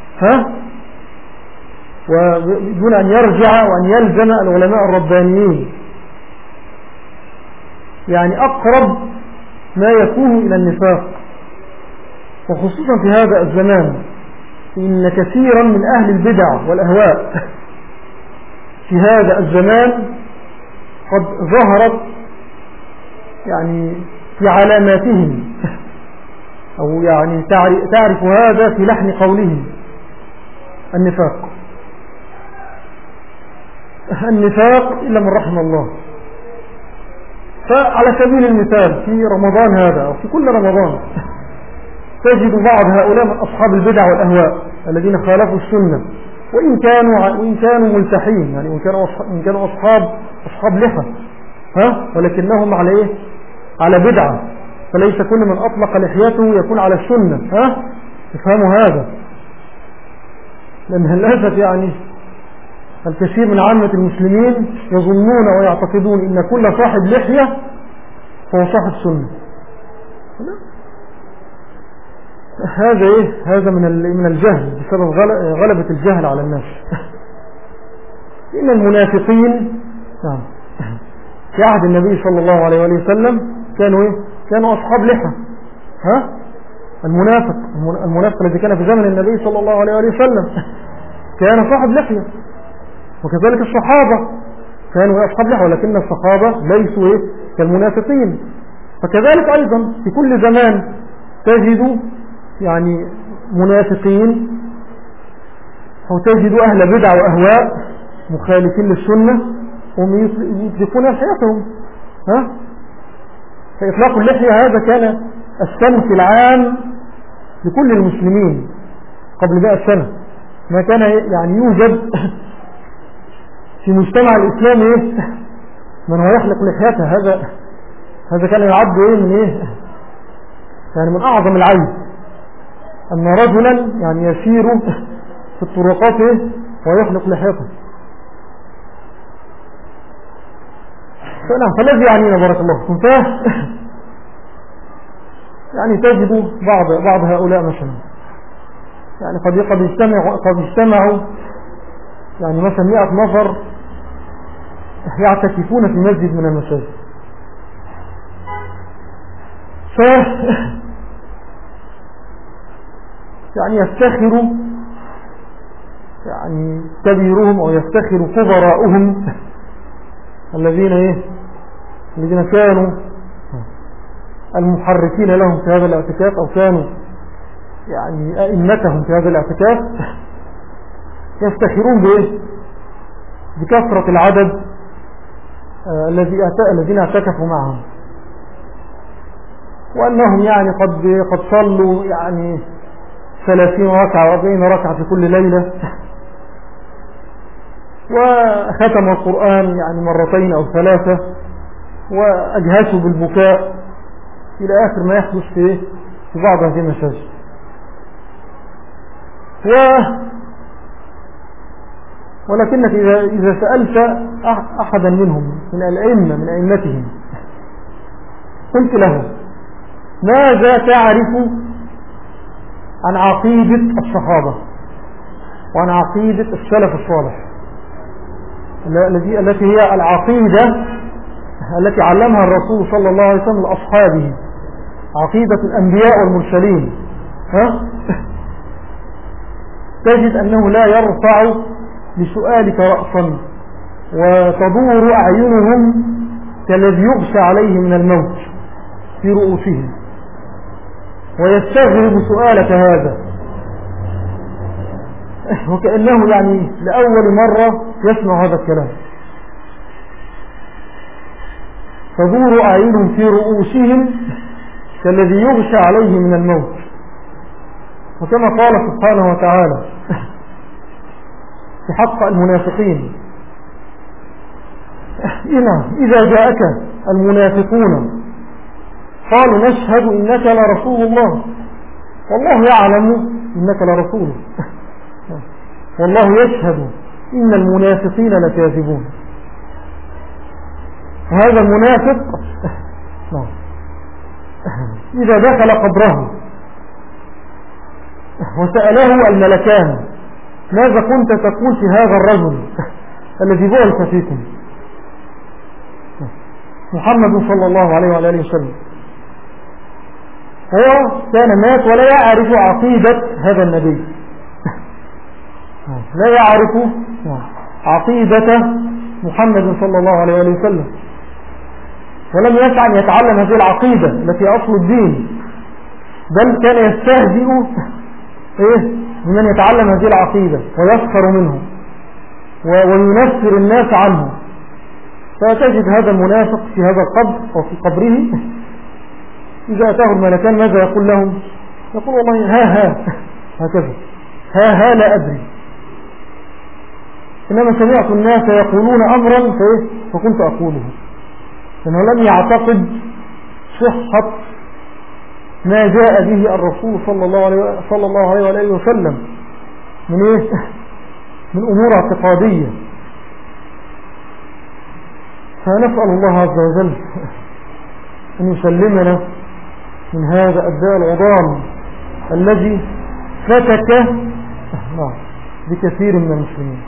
ودون أن يرجع وأن يلزم العلماء الربانيين، يعني أقرب ما يكون إلى النفاق. وخصوصا في هذا الزمان، إن كثيرا من أهل البدع والأهواء في هذا الزمان قد ظهرت يعني في علاماتهم، أو يعني تعرف هذا في لحن قولهم: النفاق إلا من رحم الله. فعلى سبيل المثال في رمضان هذا أو في كل رمضان تجد بعض هؤلاء من أصحاب البدع والأهواء الذين خالفوا السنة، وإن كانوا ملتحين، يعني وإن كانوا أصحاب لحى، ولكنهم على بدعة. فليس كل من أطلق لحيته يكون على السنة، تفهموا هذا. لأن للأسف يعني الكثير من عامة المسلمين يظنون ويعتقدون إن كل صاحب لحية هو صاحب سنة. هذا من الجهل، بسبب غلبة الجهل على الناس. إن المنافقين في عهد النبي صلى الله عليه وسلم كانوا أصحاب لحى. المنافق الذي كان في زمن النبي صلى الله عليه وسلم كان صاحب لحية، وكذلك الصحابة كانوا أصحاب لحية، ولكن الصحابة ليسوا كالمنافقين. فكذلك أيضا في كل زمان تجد يعني منافقين، أو تجد أهل بدع وأهواء مخالفين للسنة وهم يطلقون لحيتهم. فإطلاق اللحية هذا كان السمت العام لكل المسلمين قبل 100 سنة. ما كان يعني يوجد في مجتمع الإسلام من هو يحلق لحيته. هذا كان يعد من يعني من أعظم العيب. أن رجلا يعني يسير في الطرقات ويحلق لحيته. فالذي يعنينا بارك الله فيكم يعني تجد بعض هؤلاء مثلا يعني قد اجتمعوا يعني مثلا 100 نفر يعتكفون في مسجد من المساجد، يعني يفتخر يعني كبيرهم أو يفتخر كبراؤهم الذين كانوا المحركين لهم في هذا الاعتكاف أو كانوا يعني أئمتهم في هذا الاعتكاف، يفتخرون بكثرة العدد الذين اعتكفوا معهم، وأنهم يعني قد صلوا يعني 30 ركعة و40 ركعة في كل ليلة، وختموا القرآن يعني 2 أو 3، وأجهشوا بالبكاء إلى آخر ما يحدث في بعض هذه المساجد. ولكنك إذا سألت أحدا منهم من الأئمة من أئمتهم قلت له ماذا تعرف عن عقيدة الصحابة وعن عقيدة السلف الصالح التي هي العقيدة التي علمها الرسول صلى الله عليه وسلم لأصحابه، عقيدة الأنبياء والمرسلين، تجد أنه لا يرفع لسؤالك رأسا، وتدور أعينهم كالذي يغشى عليه من الموت في رؤوسهم، ويستغرب سؤالك هذا وكأنه يعني لأول مرة يسمع هذا الكلام. تدور أعينهم في رؤوسهم كالذي يغشى عليه من الموت، وكما قال سبحانه وتعالى في حق المنافقين إذا جاءك المنافقون قالوا نشهد إنك لرسول الله والله يعلم إنك لرسوله والله يشهد إن المنافقين لكاذبون. هذا المنافق إذا دخل قبره وسأله الملكان ماذا كنت تقول في هذا الرجل الذي بعث فيكم، محمد صلى الله عليه وآله وسلم، هو كان مات ولا يعرف عقيدة هذا النبي، لا يعرف عقيدة محمد صلى الله عليه وآله وسلم، ولم يسعى أن يتعلم هذه العقيدة التي أصل الدين، بل كان يستهزئ بمن يتعلم هذه العقيدة ويسخر منه وينفر الناس عنه. فتجد هذا المنافق في هذا القبر أو في قبره إذا أتاه الملكان ماذا يقول لهم؟ يقول والله ها هكذا ها لا أدري، إنما سمعت الناس يقولون أمرا فكنت أقوله، لأنه لم يعتقد صحة ما جاء به الرسول صلى الله عليه وآله وسلم من أمور اعتقادية. فنسأل الله عز وجل أن يسلمنا من هذا الداء العظام الذي فتك بكثير من المسلمين.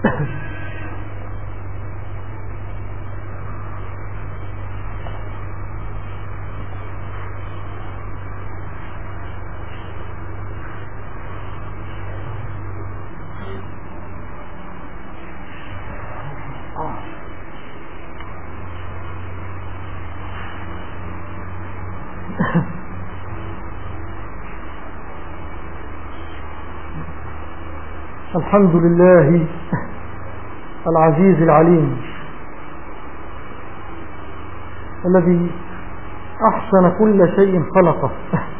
الحمد لله العزيز العليم الذي أحسن كل شيء خلقه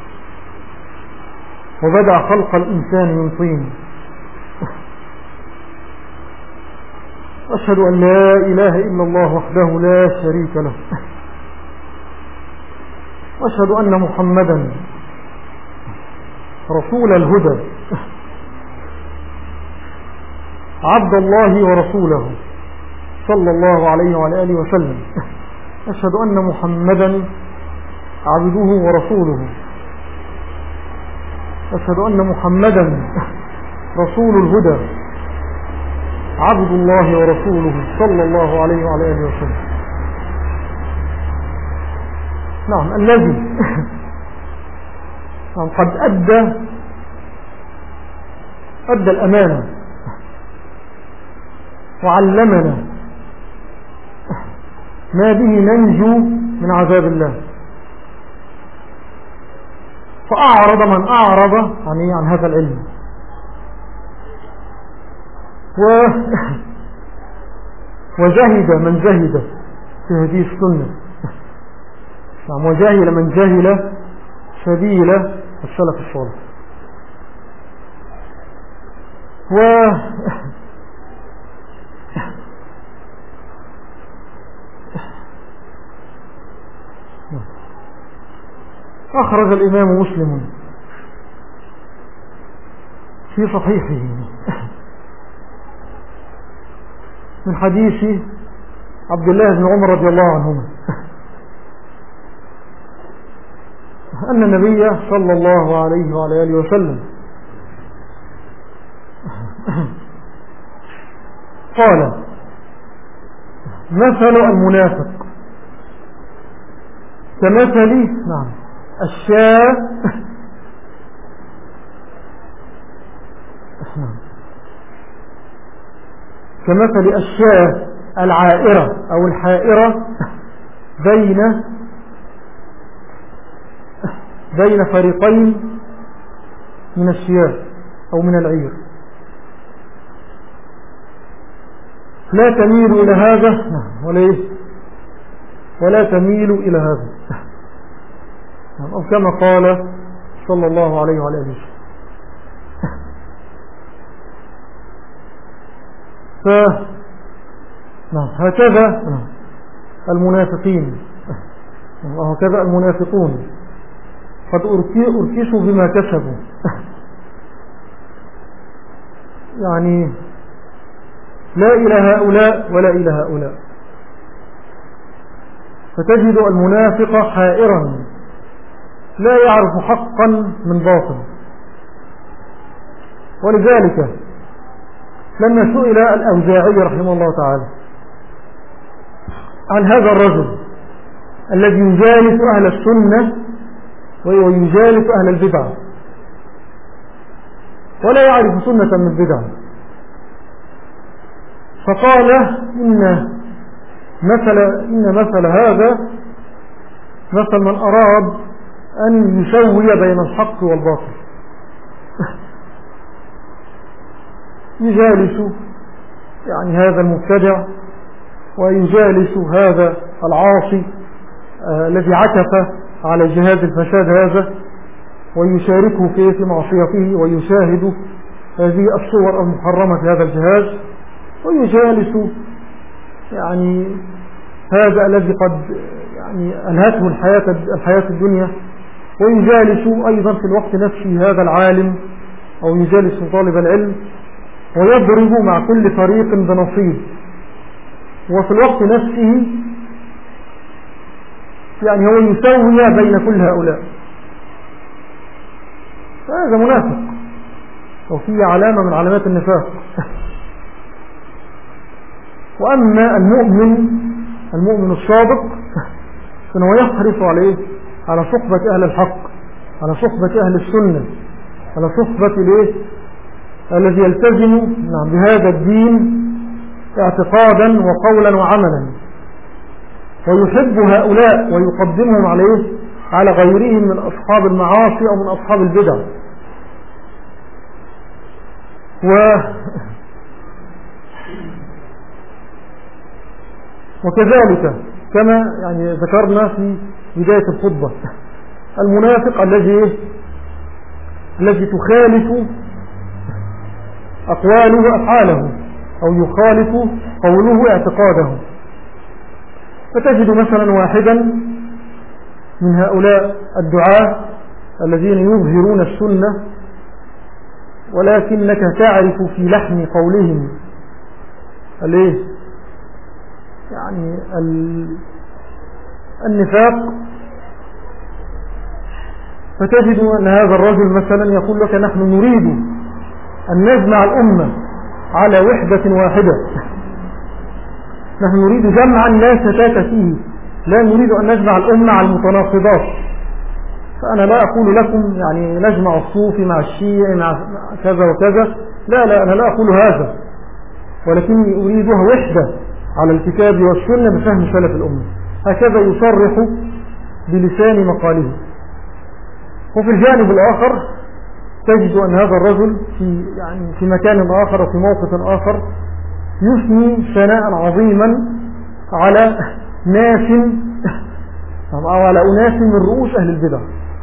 وبدأ خلق الإنسان من طين. أشهد أن لا إله إلا الله وحده لا شريك له، وأشهد أن محمدا رسول الهدى عبد الله ورسوله صلى الله عليه وعلى آله وسلم. أشهد أن محمدا عبده ورسوله، أشهد أن محمدا رسول الهدى عبد الله ورسوله صلى الله عليه وعلى آله وسلم. نعم، الذي قد أدى الأمانة وعلمنا ما به ننجو من عذاب الله، فأعرض من أعرض عن هذا العلم، وجهد من جهد في هذه السنة، وجاهل من جاهل سبيل السلف الصالح. أخرج الإمام مسلم في صحيحه من حديث عبد الله بن عمر رضي الله عنهما أن النبي صلى الله عليه وعلى آله وسلم قال: مثل المنافق كمثل الشاة كمثل الشاة العائرة أو الحائرة بين فريقين من الشياه أو من العير، لا تميل إلى هذا ولا تميل إلى هذا، أو كما قال صلى الله عليه وعلى آله وسلم. هكذا المنافقين وهكذا المنافقون قد أركسوا بما كسبوا، يعني لا إلى هؤلاء ولا إلى هؤلاء. فتجد المنافق حائرا لا يعرف حقا من باطل. ولذلك لما سئل الأوزاعي رحمه الله تعالى عن هذا الرجل الذي يجالس أهل السنة ويجالس أهل البدع ولا يعرف سنة من البدع، فقال: إن مثل هذا مثل من أراد أن يسوي بين الحق والباطل، يجالس يعني هذا المبتدع ويجالس هذا العاصي الذي عكف على جهاد الفساد هذا، ويشاركه في معصيته، ويشاهد هذه الصور المحرمة في هذا الجهاز، ويجالس يعني هذا الذي قد يعني أنهته الحياة الدنيا، ويجالس أيضا في الوقت نفسه هذا العالم أو يجالس طالب العلم، ويضرب مع كل فريق بنصيب، وفي الوقت نفسه يعني هو يسوي بين كل هؤلاء. هذا منافق وفيه علامة من علامات النفاق. وأما المؤمن الصادق فهو يحرص على صحبة أهل الحق، على صحبة أهل السنة، على صحبة الذي يلتزم بهذا الدين اعتقادا وقولا وعملا، ويحب هؤلاء ويقدمهم على غيرهم من أصحاب المعاصي أو من أصحاب البدع. وكذلك كما ذكرنا في بداية الخطبة، المنافق الذي تخالف أقواله أفعاله أو يخالف قوله اعتقاده. فتجد مثلا واحدا من هؤلاء الدعاة الذين يظهرون السنة، ولكنك تعرف في لحن قولهم النفاق. فتجد أن هذا الرجل مثلا يقول لك: نحن نريد أن نجمع الأمة على وحدة واحدة، نحن نريد جمعا لا شتات فيه، لا نريد أن نجمع الأمة على المتناقضات. فأنا لا أقول لكم نجمع الصوفي مع الشيعي مع كذا وكذا، لا، أنا لا أقول هذا، ولكني أريدها وحدة على الكتاب والسنة بفهم سلف الأمة. هكذا يصرح بلسان مقاله. وفي الجانب الآخر تجد أن هذا الرجل في مكان آخر وفي موقف آخر يثني ثناء عظيما على ناس أو على أناس من رؤوس أهل البدع،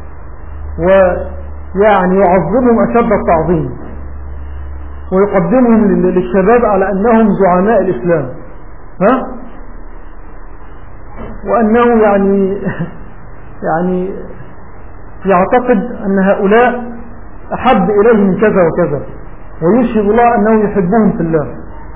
ويعظمهم أشد التعظيم، ويقدمهم للشباب على أنهم زعماء الإسلام، وأنه يعتقد أن هؤلاء أحب إليه من كذا وكذا، ويشهد الله أنه يحبهم في الله.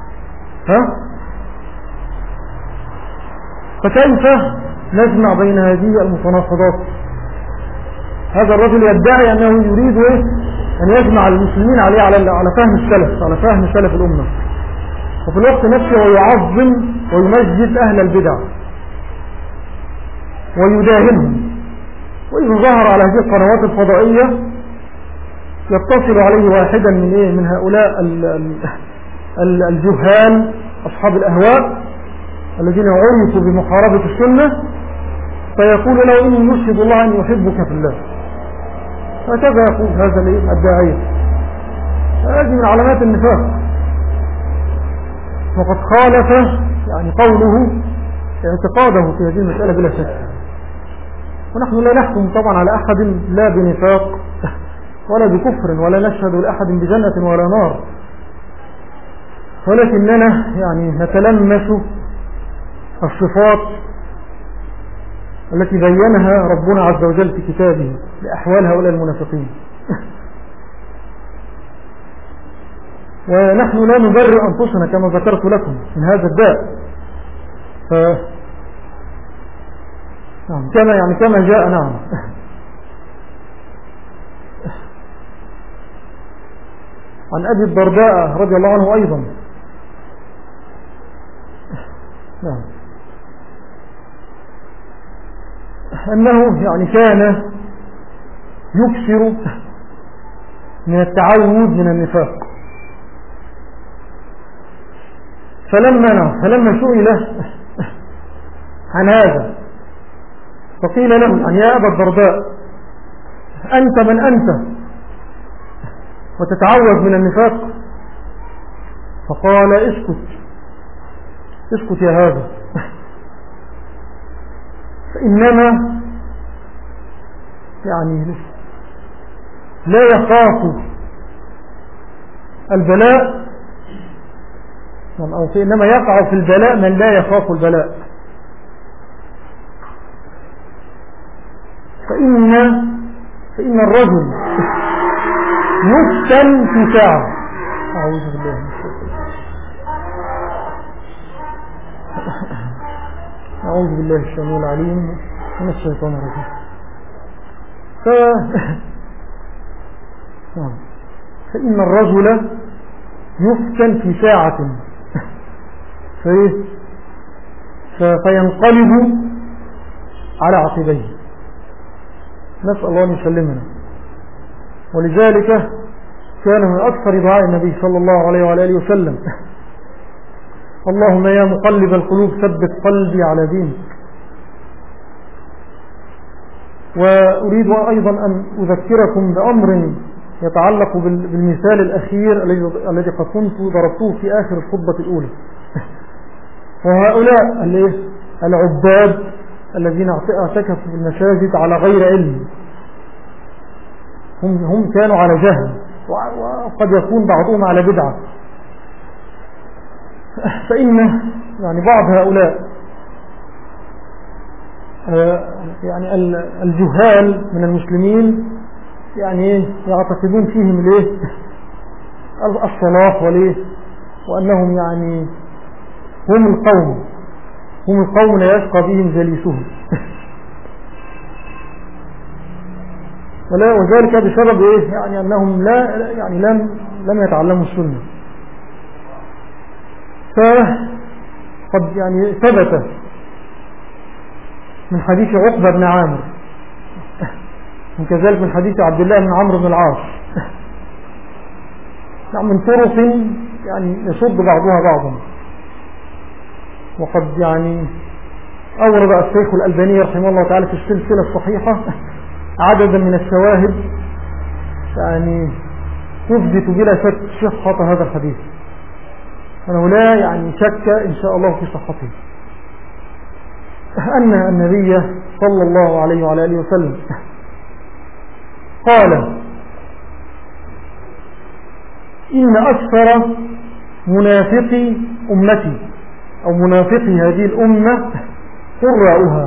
فكيف نجمع بين هذه المتناقضات؟ هذا الرجل يدعي أنه يريد أن يجمع المسلمين على فهم السلف، على فهم سلف الأمة، وفي الوقت نفسه ويعظم ويمجد أهل البدع ويداهنهم. وإذا ظهر على هذه القنوات الفضائية يتصل عليه واحدا من هؤلاء الجهال أصحاب الأهواء الذين عرفوا بمحاربة السنة، فيقول له: إني يشهد الله أن يحبك في الله. هكذا يقول هذا الداعية. هذه من علامات النفاق، وقد خالف قوله اعتقاده في هذه المسألة بلا شك. ونحن لا نحكم طبعا على أحد لا بنفاق ولا بكفر، ولا نشهد لأحد بجنة ولا نار، ولكننا نتلمس الصفات التي بينها ربنا عز وجل في كتابه لأحوال هؤلاء المنافقين. ونحن لا نبرئ أنفسنا كما ذكرت لكم من هذا الداء، كما جاء. عن أبي الدرداء رضي الله عنه أيضا أنه كان يكثر من التعوذ من النفاق. فلما سئل عن هذا فقيل له: يا أبا الدرداء، أنت من أنت وتتعوذ من النفاق؟ فقال: اسكت يا هذا، فإنما لا يخاف البلاء، أو إنما يقع في البلاء من لا يخاف البلاء. فإن الرجل يفتن في ساعة. أعوذ بالله من الشيطان، أعوذ بالله السميع العليم من الشيطان الرجيم. فإن الرجل يفتن في ساعة، فينقلب على عقبيه. نسأل الله أن يسلمنا. ولذلك كان من أكثر دعاء النبي صلى الله عليه وآله وسلم: اللهم يا مقلب القلوب ثبت قلبي على دينك. وأريد أيضا أن أذكركم بأمر يتعلق بالمثال الأخير الذي قد كنت ضربته في آخر الخطبة الأولى. وهؤلاء العباد الذين اعتكفوا في المساجد على غير علم، هم كانوا على جهل، وقد يكون بعضهم على بدعة. فإن يعني بعض هؤلاء يعني الجهال من المسلمين يعني يعتقدون فيهم الصلاح وأنهم يعني هم القوم لا يشقى بهم جليسهم. وذلك بسبب يعني أنهم لم يتعلموا السنة. فقد يعني ثبت من حديث عقبة بن عامر، وكذلك من حديث عبد الله بن عمرو بن العاص، من طرق يعني يصد بعضها بعضا. وقد يعني أورد الشيخ الألباني رحمه الله تعالى في السلسلة الصحيحة عددا من الشواهد يعني تثبت بلا شك صحة هذا الحديث، أنه لا يعني شك إن شاء الله في صحته، أن النبي صلى الله عليه وعلى آله وسلم قال: إن أكثر منافقي أمتي أو منافقي هذه الأمة قراؤها.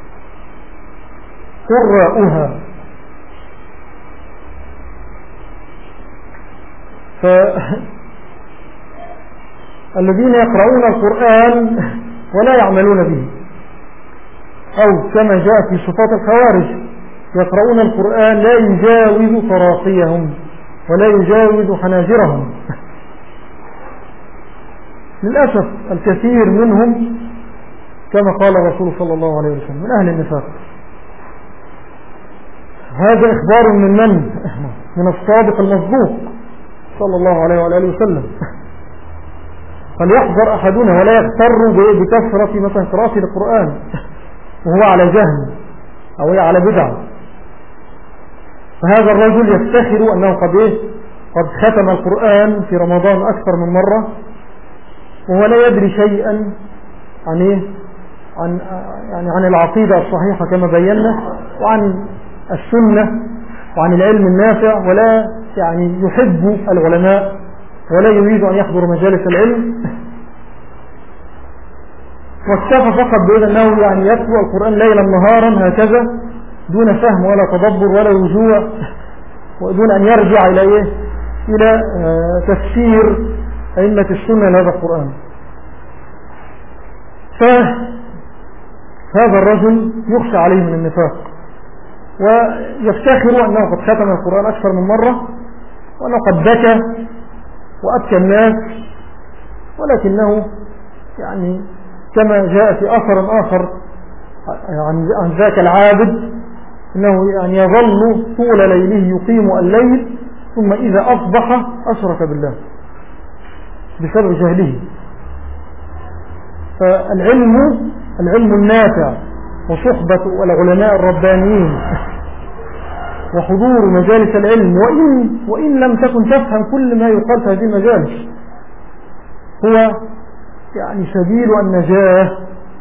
فالذين يقرؤون القرآن ولا يعملون به، أو كما جاء في صفات الخوارج: يقرؤون القرآن لا يجاوز تراقيهم ولا يجاوز حناجرهم. للأسف الكثير منهم كما قال الرسول صلى الله عليه وسلم من أهل النفاق. هذا إخبار من الصادق المصدوق صلى الله عليه وآله وسلم. فليحذر أحدنا ولا يغتر بكثرة مثلا قراءة القرآن وهو على جهل أو على بدعة. فهذا الرجل يفتخر أنه قد ختم القرآن في رمضان أكثر من مرة، وهو لا يدري شيئا عن العقيدة الصحيحة كما بينا، وعن السنة وعن العلم النافع، ولا يعني يحب العلماء ولا يريد أن يحضر مجالس العلم، واكتفى فقط بأنه يعني يتلو القرآن ليلا نهارا هكذا دون فهم ولا تدبر ولا رجوع، ودون أن يرجع إلى تفسير أئمة السنة لهذا القرآن. فهذا الرجل يخشى عليه من النفاق، ويفتخر أنه قد ختم القرآن أكثر من مرة، وأنه قد بكى وأبكى الناس، ولكنه يعني كما جاء في أثر آخر عن ذاك العابد أنه يعني يظل طول ليله يقيم الليل، ثم إذا أصبح أشرك بالله بسبب جهله. فالعلم النافع وصحبة العلماء الربانيين وحضور مجالس العلم، وإن لم تكن تفهم كل ما يقال في هذه المجالس، هو يعني سبيل النجاة.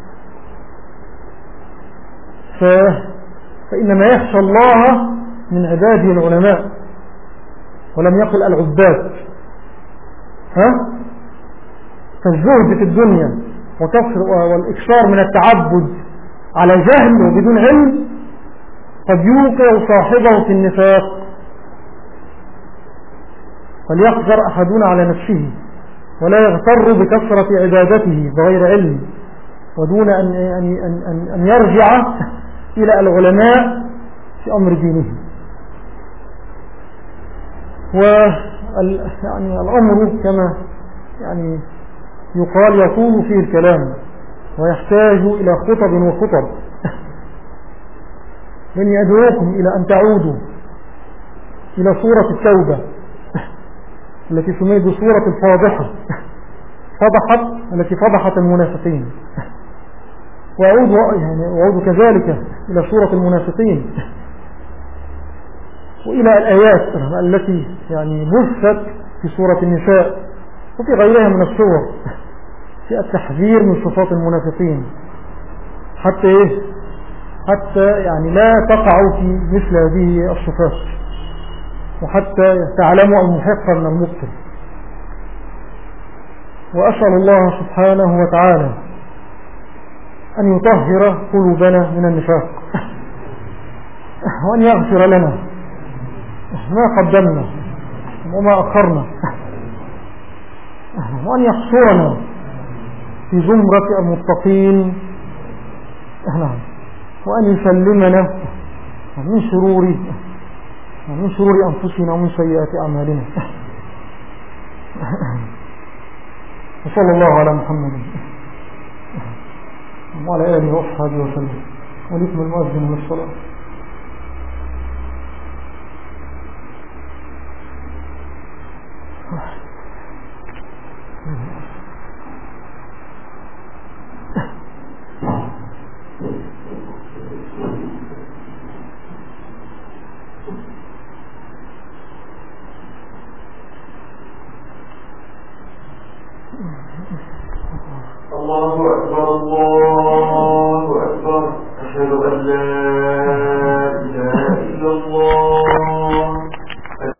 فإنما يخشى الله من عباده العلماء، ولم يقل العباد. فالزهد في الدنيا والإكثار من التعبد على جهل وبدون علم قد يوقع صاحبه في النفاق. فليحذر أحدنا على نفسه ولا يغتر بكثرة عبادته بغير علم، ودون أن يرجع إلى العلماء في أمر دينه. يعني الأمر كما يعني يقال يطول فيه الكلام ويحتاج إلى خطب وخطب. إني أدعوكم إلى أن تعودوا إلى سورة التوبة التي سميت بسورة الفاضحة، التي فضحت المنافقين، وأعود كذلك إلى سورة المنافقين وإلى الآيات التي بثت في سورة النساء وفي غيرها من السور في التحذير من صفات المنافقين، حتى لا تقعوا في مثل هذه الصفات، وحتى تعلموا المحق من المبطل. وأسأل الله سبحانه وتعالى أن يطهر قلوبنا من النفاق، وأن يغفر لنا ما قدمنا وما أخرنا، وأن يحصرنا في زمرة المتقين، وأن يسلمنا من شرور أنفسنا ومن سيئات أعمالنا. وصلى الله على محمد وعلى آله وصحبه وسلم. ولكم المؤذن من الصلاة. الله أكبر الله أكبر، أشهد أن لا إله إلا الله.